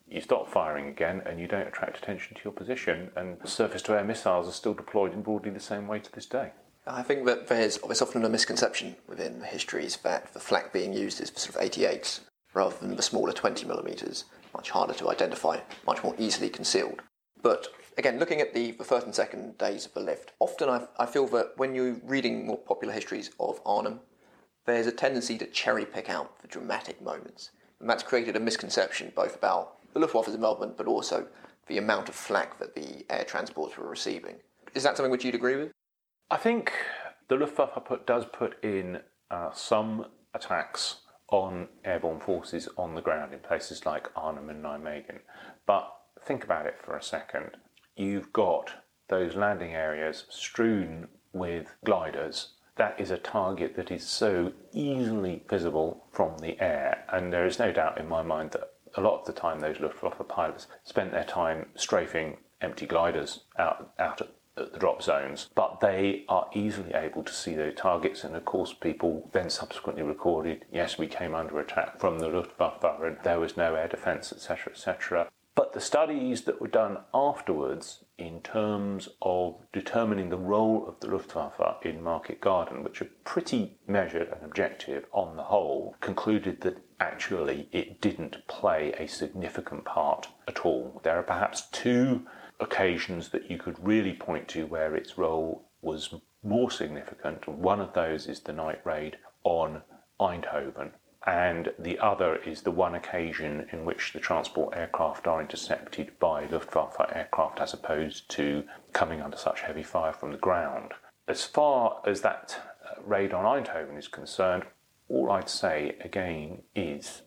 you stop firing again and you don't attract attention to your position, and surface-to-air missiles are still deployed in broadly the same way to this day. I think that there's often a misconception within the histories that the flak being used is for sort of 88s rather than the smaller 20 millimetres, much harder to identify, much more easily concealed. But again, looking at the first and second days of the lift, often I feel that when you're reading more popular histories of Arnhem, there's a tendency to cherry pick out the dramatic moments. And that's created a misconception both about the Luftwaffe's involvement but also the amount of flak that the air transports were receiving. Is that something which you'd agree with? I think the Luftwaffe does put in some attacks on airborne forces on the ground in places like Arnhem and Nijmegen. But think about it for a second. You've got those landing areas strewn with gliders. That is a target that is so easily visible from the air, and there is no doubt in my mind that a lot of the time those Luftwaffe pilots spent their time strafing empty gliders out at the drop zones, but they are easily able to see those targets, and of course people then subsequently recorded, yes, we came under attack from the Luftwaffe and there was no air defence, etc., etc. But the studies that were done afterwards in terms of determining the role of the Luftwaffe in Market Garden, which are pretty measured and objective on the whole, concluded that actually it didn't play a significant part at all. There are perhaps two occasions that you could really point to where its role was more significant. One of those is the night raid on Eindhoven, and the other is the one occasion in which the transport aircraft are intercepted by Luftwaffe aircraft as opposed to coming under such heavy fire from the ground. As far as that raid on Eindhoven is concerned, all I'd say again is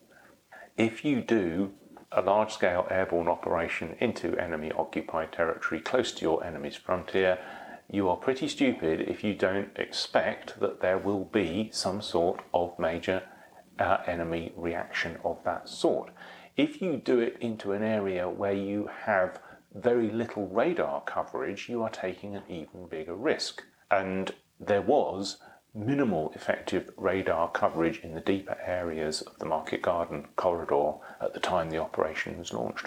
if you do a large-scale airborne operation into enemy-occupied territory close to your enemy's frontier, you are pretty stupid if you don't expect that there will be some sort of major enemy reaction of that sort. If you do it into an area where you have very little radar coverage, you are taking an even bigger risk. And there was minimal effective radar coverage in the deeper areas of the Market Garden corridor at the time the operation was launched.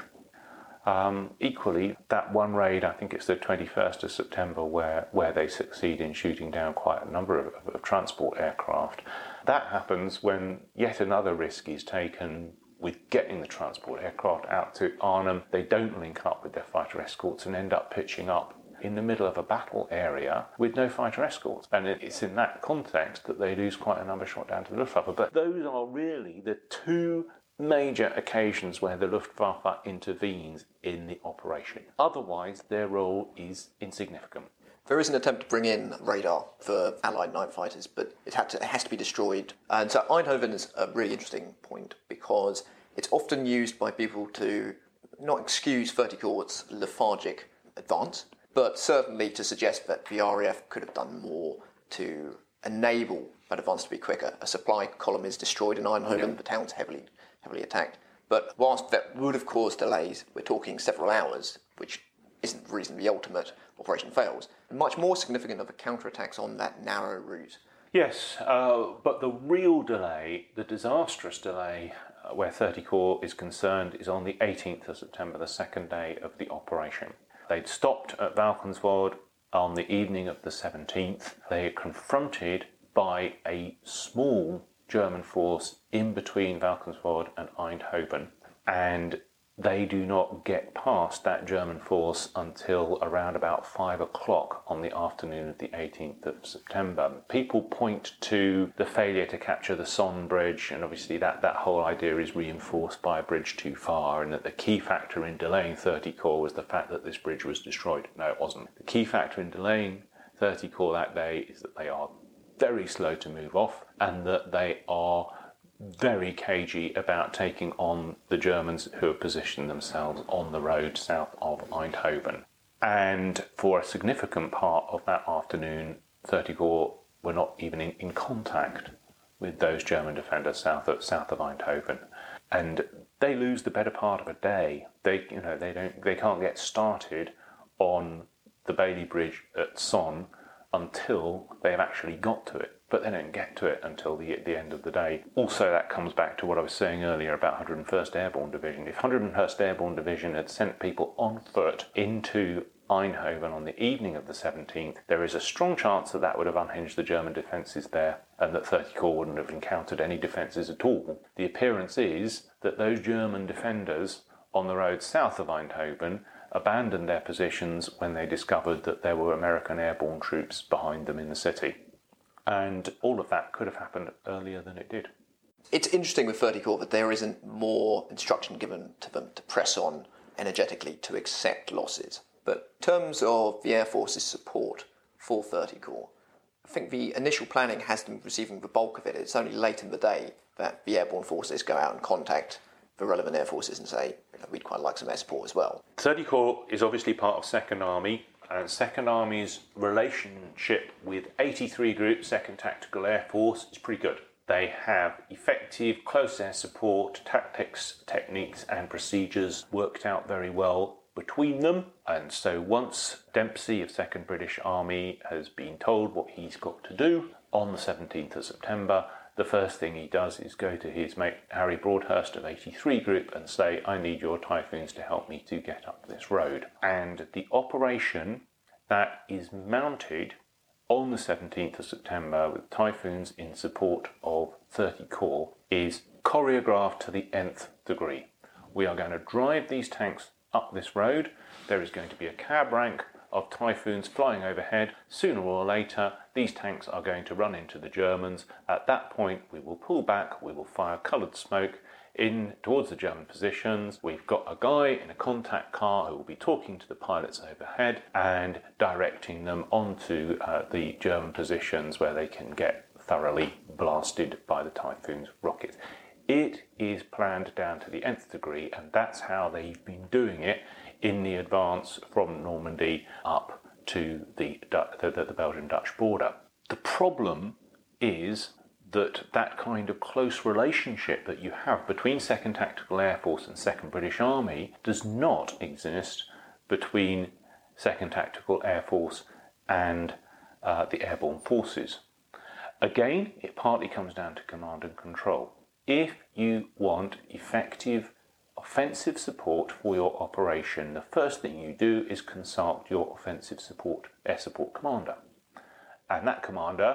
Equally, that one raid, I think it's the 21st of September, where they succeed in shooting down quite a number of transport aircraft, that happens when yet another risk is taken with getting the transport aircraft out to Arnhem. They don't link up with their fighter escorts and end up pitching up in the middle of a battle area with no fighter escorts. And it's in that context that they lose quite a number shot down to the Luftwaffe. But those are really the two major occasions where the Luftwaffe intervenes in the operation. Otherwise, their role is insignificant. There is an attempt to bring in radar for Allied night fighters, but it has to be destroyed. And so Eindhoven is a really interesting point because it's often used by people to not excuse 30 Corps' lethargic advance, but certainly to suggest that the RAF could have done more to enable that advance to be quicker. A supply column is destroyed in Eindhoven, the town's heavily attacked. But whilst that would have caused delays, we're talking several hours, which isn't the reason the ultimate operation fails. And much more significant are the counterattacks on that narrow route. Yes, but the real delay, the disastrous delay where 30 Corps is concerned, is on the 18th of September, the second day of the operation. They'd stopped at Valkenswaard on the evening of the 17th. They are confronted by a small German force in between Valkenswaard and Eindhoven, and they do not get past that German force until around about 5 o'clock on the afternoon of the 18th of September. People point to the failure to capture the Somme bridge, and obviously that whole idea is reinforced by a bridge too far, and that the key factor in delaying 30 Corps was the fact that this bridge was destroyed. No, it wasn't. The key factor in delaying 30 Corps that day is that they are very slow to move off, and that they are very cagey about taking on the Germans who have positioned themselves on the road south of Eindhoven. And for a significant part of that afternoon, 30 Corps were not even in contact with those German defenders south of Eindhoven, and they lose the better part of a day. They can't get started on the Bailey Bridge at Somme until they have actually got to it. but they don't get to it until the end of the day. Also, that comes back to what I was saying earlier about 101st Airborne Division. If 101st Airborne Division had sent people on foot into Eindhoven on the evening of the 17th, there is a strong chance that that would have unhinged the German defences there and that 30 Corps wouldn't have encountered any defences at all. The appearance is that those German defenders on the road south of Eindhoven abandoned their positions when they discovered that there were American airborne troops behind them in the city. And all of that could have happened earlier than it did. It's interesting with 30 Corps that there isn't more instruction given to them to press on energetically to accept losses. But in terms of the Air Force's support for 30 Corps, I think the initial planning has them receiving the bulk of it. It's only late in the day that the airborne forces go out and contact the relevant air forces and say, we'd quite like some air support as well. 30 Corps is obviously part of 2nd Army, and 2nd Army's relationship with 83 Group, 2nd Tactical Air Force, is pretty good. They have effective close air support, tactics, techniques and procedures worked out very well between them, and so once Dempsey of 2nd British Army has been told what he's got to do on the 17th of September, the first thing he does is go to his mate Harry Broadhurst of 83 Group and say, I need your Typhoons to help me to get up this road. And the operation that is mounted on the 17th of September with Typhoons in support of 30 Corps is choreographed to the nth degree. We are going to drive these tanks up this road. There is going to be a cab rank of Typhoons flying overhead. Sooner or later, these tanks are going to run into the Germans. At that point, we will pull back, we will fire coloured smoke in towards the German positions. We've got a guy in a contact car who will be talking to the pilots overhead and directing them onto the German positions where they can get thoroughly blasted by the Typhoon's rockets. It is planned down to the nth degree, and that's how they've been doing it in the advance from Normandy up to the Belgian-Dutch border. The problem is that kind of close relationship that you have between 2nd Tactical Air Force and 2nd British Army does not exist between 2nd Tactical Air Force and the airborne forces. Again, it partly comes down to command and control. If you want effective offensive support for your operation, the first thing you do is consult your offensive support air support commander. And that commander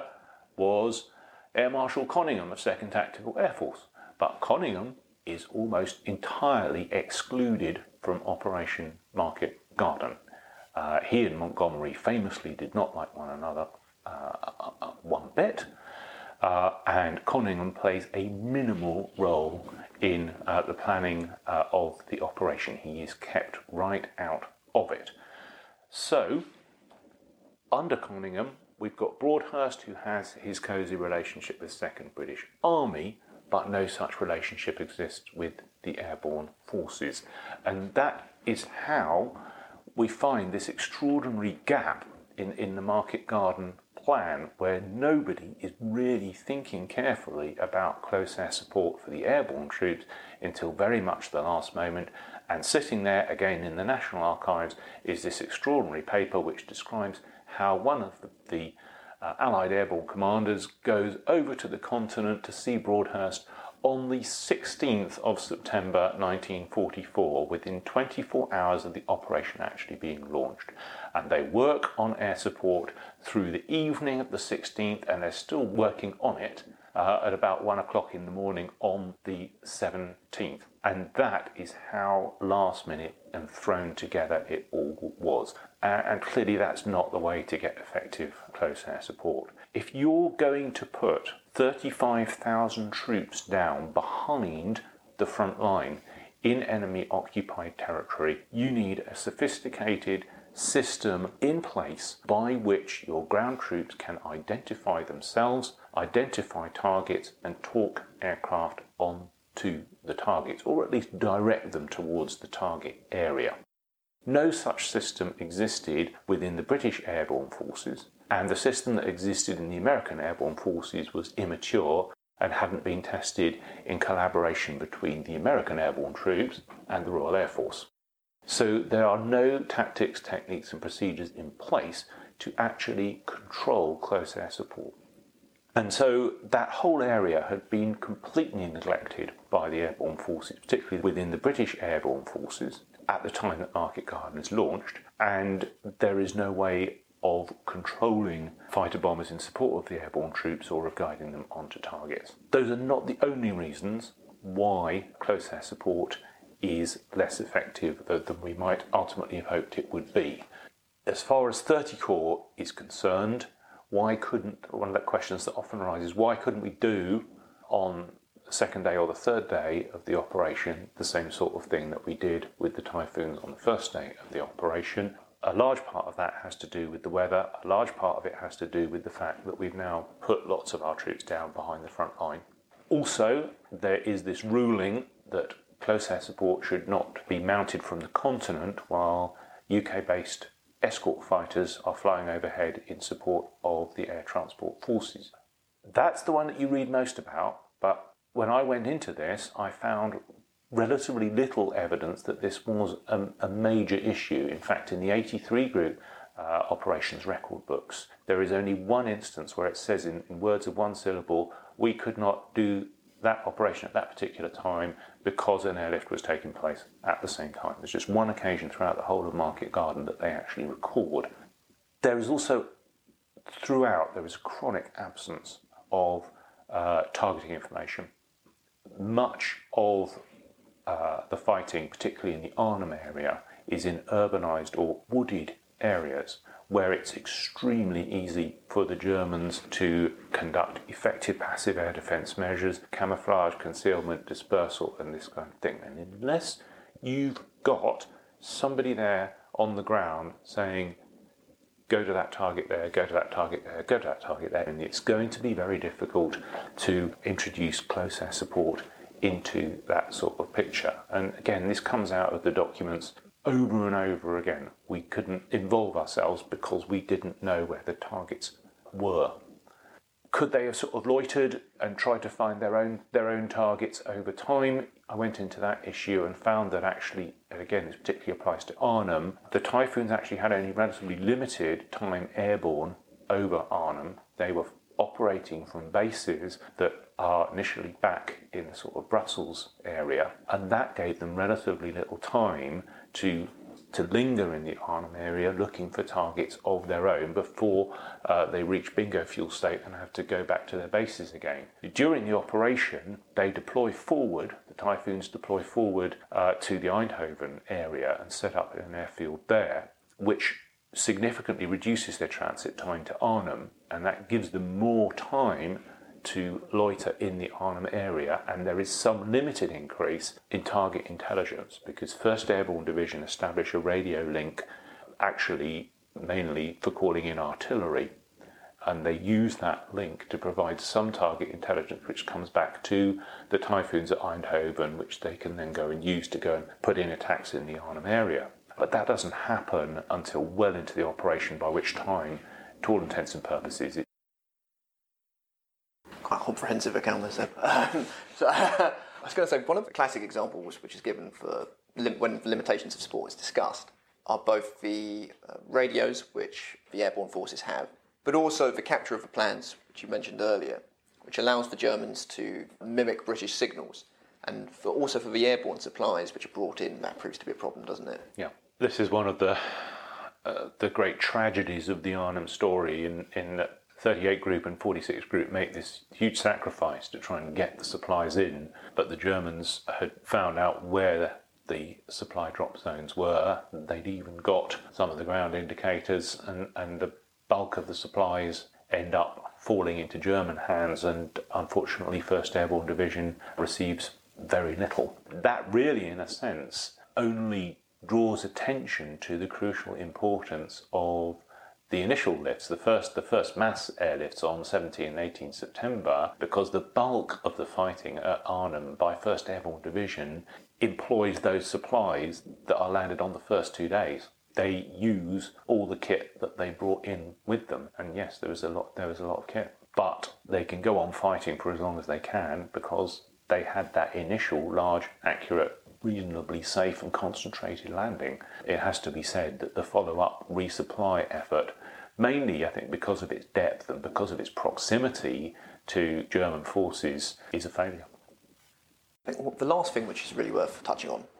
was Air Marshal Conyngham of 2nd Tactical Air Force. But Conyngham is almost entirely excluded from Operation Market Garden. He and Montgomery famously did not like one another one bit. And Conyngham plays a minimal role in the planning of the operation. He is kept right out of it. So, under Conyngham, we've got Broadhurst, who has his cosy relationship with 2nd British Army, but no such relationship exists with the airborne forces. And that is how we find this extraordinary gap in the Market Garden plan, where nobody is really thinking carefully about close air support for the airborne troops until very much the last moment. And sitting there again in the National Archives is this extraordinary paper which describes how one of the Allied airborne commanders goes over to the continent to see Broadhurst on the 16th of September 1944, within 24 hours of the operation actually being launched. And they work on air support through the evening of the 16th, and they're still working on it at about 1 o'clock in the morning on the 17th. And that is how last minute and thrown together it all was. And clearly that's not the way to get effective close air support. If you're going to put 35,000 troops down behind the front line in enemy-occupied territory, you need a sophisticated system in place by which your ground troops can identify themselves, identify targets, and talk aircraft on to the targets, or at least direct them towards the target area. No such system existed within the British airborne forces, and the system that existed in the American airborne forces was immature and hadn't been tested in collaboration between the American airborne troops and the Royal Air Force. So there are no tactics, techniques and procedures in place to actually control close air support. And so that whole area had been completely neglected by the airborne forces, particularly within the British airborne forces, at the time that Market Garden is launched, and there is no way of controlling fighter bombers in support of the airborne troops or of guiding them onto targets. Those are not the only reasons why close air support is less effective than we might ultimately have hoped it would be. As far as 30 Corps is concerned, one of the questions that often arises, why couldn't we do on the second day or the third day of the operation the same sort of thing that we did with the Typhoons on the first day of the operation? A large part of that has to do with the weather. A large part of it has to do with the fact that we've now put lots of our troops down behind the front line. Also, there is this ruling that close air support should not be mounted from the continent while UK-based escort fighters are flying overhead in support of the air transport forces. That's the one that you read most about, but when I went into this, I found relatively little evidence that this was a major issue. In fact, in the 83 group operations record books, there is only one instance where it says in words of one syllable, we could not do that operation at that particular time because an airlift was taking place at the same time. There's just one occasion throughout the whole of Market Garden that they actually record. There is also, throughout, there is a chronic absence of targeting information. Much of the fighting, particularly in the Arnhem area, is in urbanised or wooded areas where it's extremely easy for the Germans to conduct effective passive air defence measures, camouflage, concealment, dispersal, and this kind of thing. And unless you've got somebody there on the ground saying, go to that target there, go to that target there, go to that target there, and it's going to be very difficult to introduce close air support into that sort of picture. And again, this comes out of the documents over and over again. We couldn't involve ourselves because we didn't know where the targets were. Could they have sort of loitered and tried to find their own targets over time? I went into that issue and found that actually, and again this particularly applies to Arnhem, the Typhoons actually had only relatively limited time airborne over Arnhem. They were operating from bases that are initially back in the sort of Brussels area, and that gave them relatively little time to linger in the Arnhem area looking for targets of their own before they reach bingo fuel state and have to go back to their bases again. During the operation, they deploy forward, the Typhoons deploy forward to the Eindhoven area and set up an airfield there, which significantly reduces their transit time to Arnhem, and that gives them more time to loiter in the Arnhem area, and there is some limited increase in target intelligence because 1st Airborne Division establish a radio link actually mainly for calling in artillery, and they use that link to provide some target intelligence which comes back to the Typhoons at Eindhoven, which they can then go and use to go and put in attacks in the Arnhem area. But that doesn't happen until well into the operation, by which time, to all intents and purposes, quite a comprehensive account there. I was going to say, one of the classic examples which is given for when limitations of support is discussed are both the radios which the airborne forces have, but also the capture of the plans, which you mentioned earlier, which allows the Germans to mimic British signals. And also for the airborne supplies which are brought in, that proves to be a problem, doesn't it? Yeah. This is one of the great tragedies of the Arnhem story in that 38 Group and 46 Group make this huge sacrifice to try and get the supplies in, but the Germans had found out where the supply drop zones were. They'd even got some of the ground indicators, and the bulk of the supplies end up falling into German hands, and unfortunately 1st Airborne Division receives very little. That really, in a sense, only draws attention to the crucial importance of the initial lifts, the first mass airlifts on 17 and 18 September, because the bulk of the fighting at Arnhem by 1st Airborne Division employs those supplies that are landed on the first 2 days. They use all the kit that they brought in with them, and yes, there was a lot of kit, but they can go on fighting for as long as they can because they had that initial large, accurate, reasonably safe and concentrated landing. It has to be said that the follow-up resupply effort mainly I think because of its depth and because of its proximity to German forces, is a failure. I think the last thing which is really worth touching on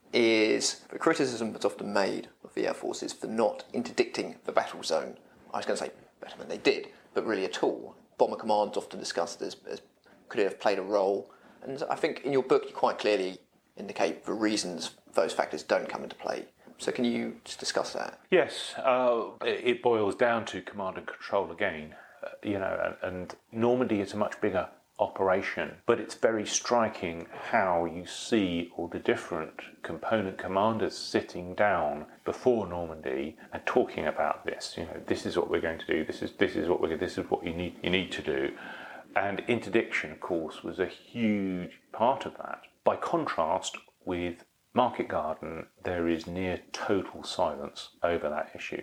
is the criticism that's often made of the air forces for not interdicting the battle zone. I was going to say better than they did, but really at all. Bomber command's often discussed as could it have played a role, and I think in your book you quite clearly indicate the reasons those factors don't come into play. So can you just discuss that? Yes, it boils down to command and control again. And Normandy is a much bigger operation, but it's very striking how you see all the different component commanders sitting down before Normandy and talking about this. This is what we're going to do. This is what you need to do. And interdiction, of course, was a huge part of that. By contrast with Market Garden, there is near total silence over that issue.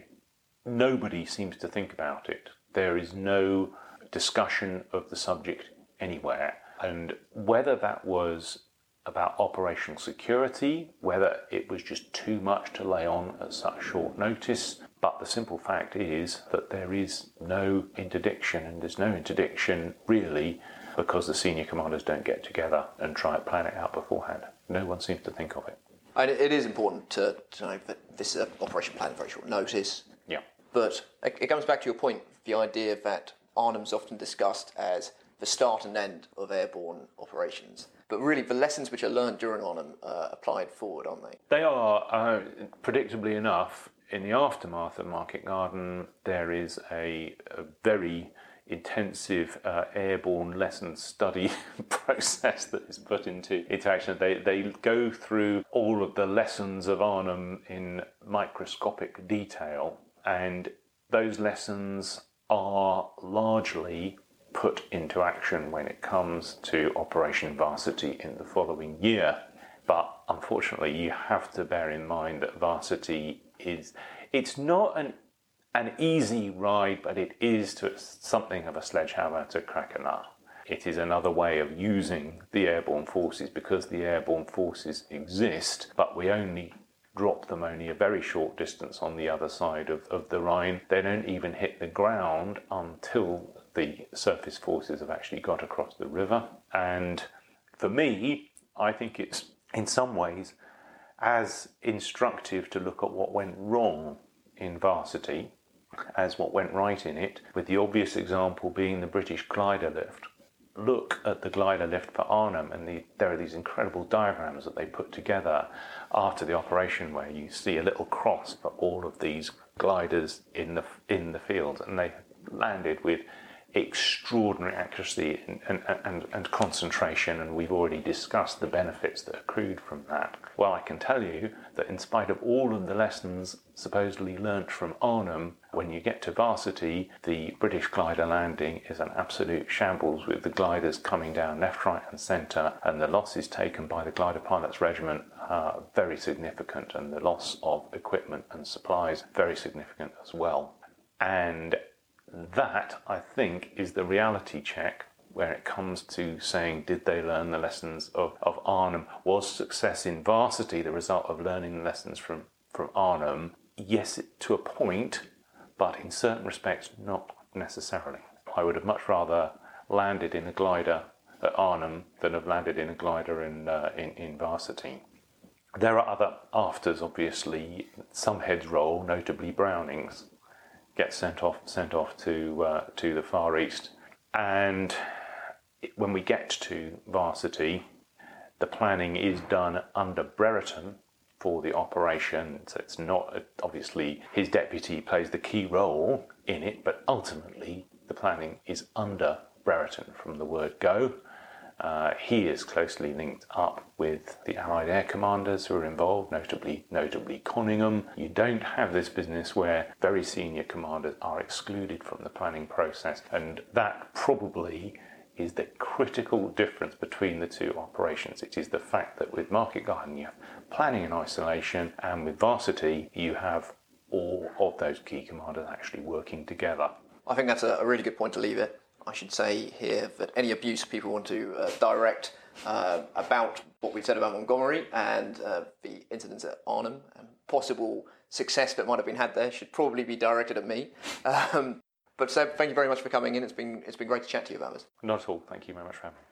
Nobody seems to think about it. There is no discussion of the subject anywhere. And whether that was about operational security, whether it was just too much to lay on at such short notice, but the simple fact is that there is no interdiction, and there's no interdiction really because the senior commanders don't get together and try to plan it out beforehand. No one seems to think of it. And it is important to know that this is an operation planned at very short notice. Yeah. But it comes back to your point, the idea that Arnhem's often discussed as the start and end of airborne operations. But really, the lessons which are learned during Arnhem are applied forward, aren't they? They are, predictably enough. In the aftermath of Market Garden, there is a very intensive airborne lesson study process that is put into action. They go through all of the lessons of Arnhem in microscopic detail, and those lessons are largely put into action when it comes to Operation Varsity in the following year. But unfortunately, you have to bear in mind that Varsity it's not an easy ride, but it is something of a sledgehammer to crack a nut. It is another way of using the airborne forces because the airborne forces exist, but we only drop them only a very short distance on the other side of the Rhine. They don't even hit the ground until the surface forces have actually got across the river. And for me, I think it's in some ways as instructive to look at what went wrong in Varsity as what went right in it, with the obvious example being the British glider lift. Look at the glider lift for Arnhem, and there are these incredible diagrams that they put together after the operation where you see a little cross for all of these gliders in the field, and they landed with extraordinary accuracy and concentration, and we've already discussed the benefits that accrued from that. Well, I can tell you that in spite of all of the lessons supposedly learnt from Arnhem, when you get to Varsity, the British glider landing is an absolute shambles, with the gliders coming down left, right and centre, and the losses taken by the glider pilots regiment are very significant, and the loss of equipment and supplies very significant as well. And that, I think, is the reality check where it comes to saying, did they learn the lessons of Arnhem? Was success in Varsity the result of learning the lessons from Arnhem? Yes, to a point, but in certain respects, not necessarily. I would have much rather landed in a glider at Arnhem than have landed in a glider in Varsity. There are other afters, obviously. Some heads roll, notably Brownings, get sent off to the Far East. And when we get to Varsity, the planning is done under Brereton for the operation. So it's not, obviously, his deputy plays the key role in it, but ultimately the planning is under Brereton from the word go. He is closely linked up with the Allied air commanders who are involved, notably Conyngham. You don't have this business where very senior commanders are excluded from the planning process, and that probably is the critical difference between the two operations. It is the fact that with Market Garden you have planning in isolation, and with Varsity you have all of those key commanders actually working together. I think that's a really good point to leave it. I should say here that any abuse people want to direct about what we've said about Montgomery and the incidents at Arnhem and possible success that might have been had there should probably be directed at me. But Seb, thank you very much for coming in. It's been great to chat to you about this. Not at all. Thank you very much for having me.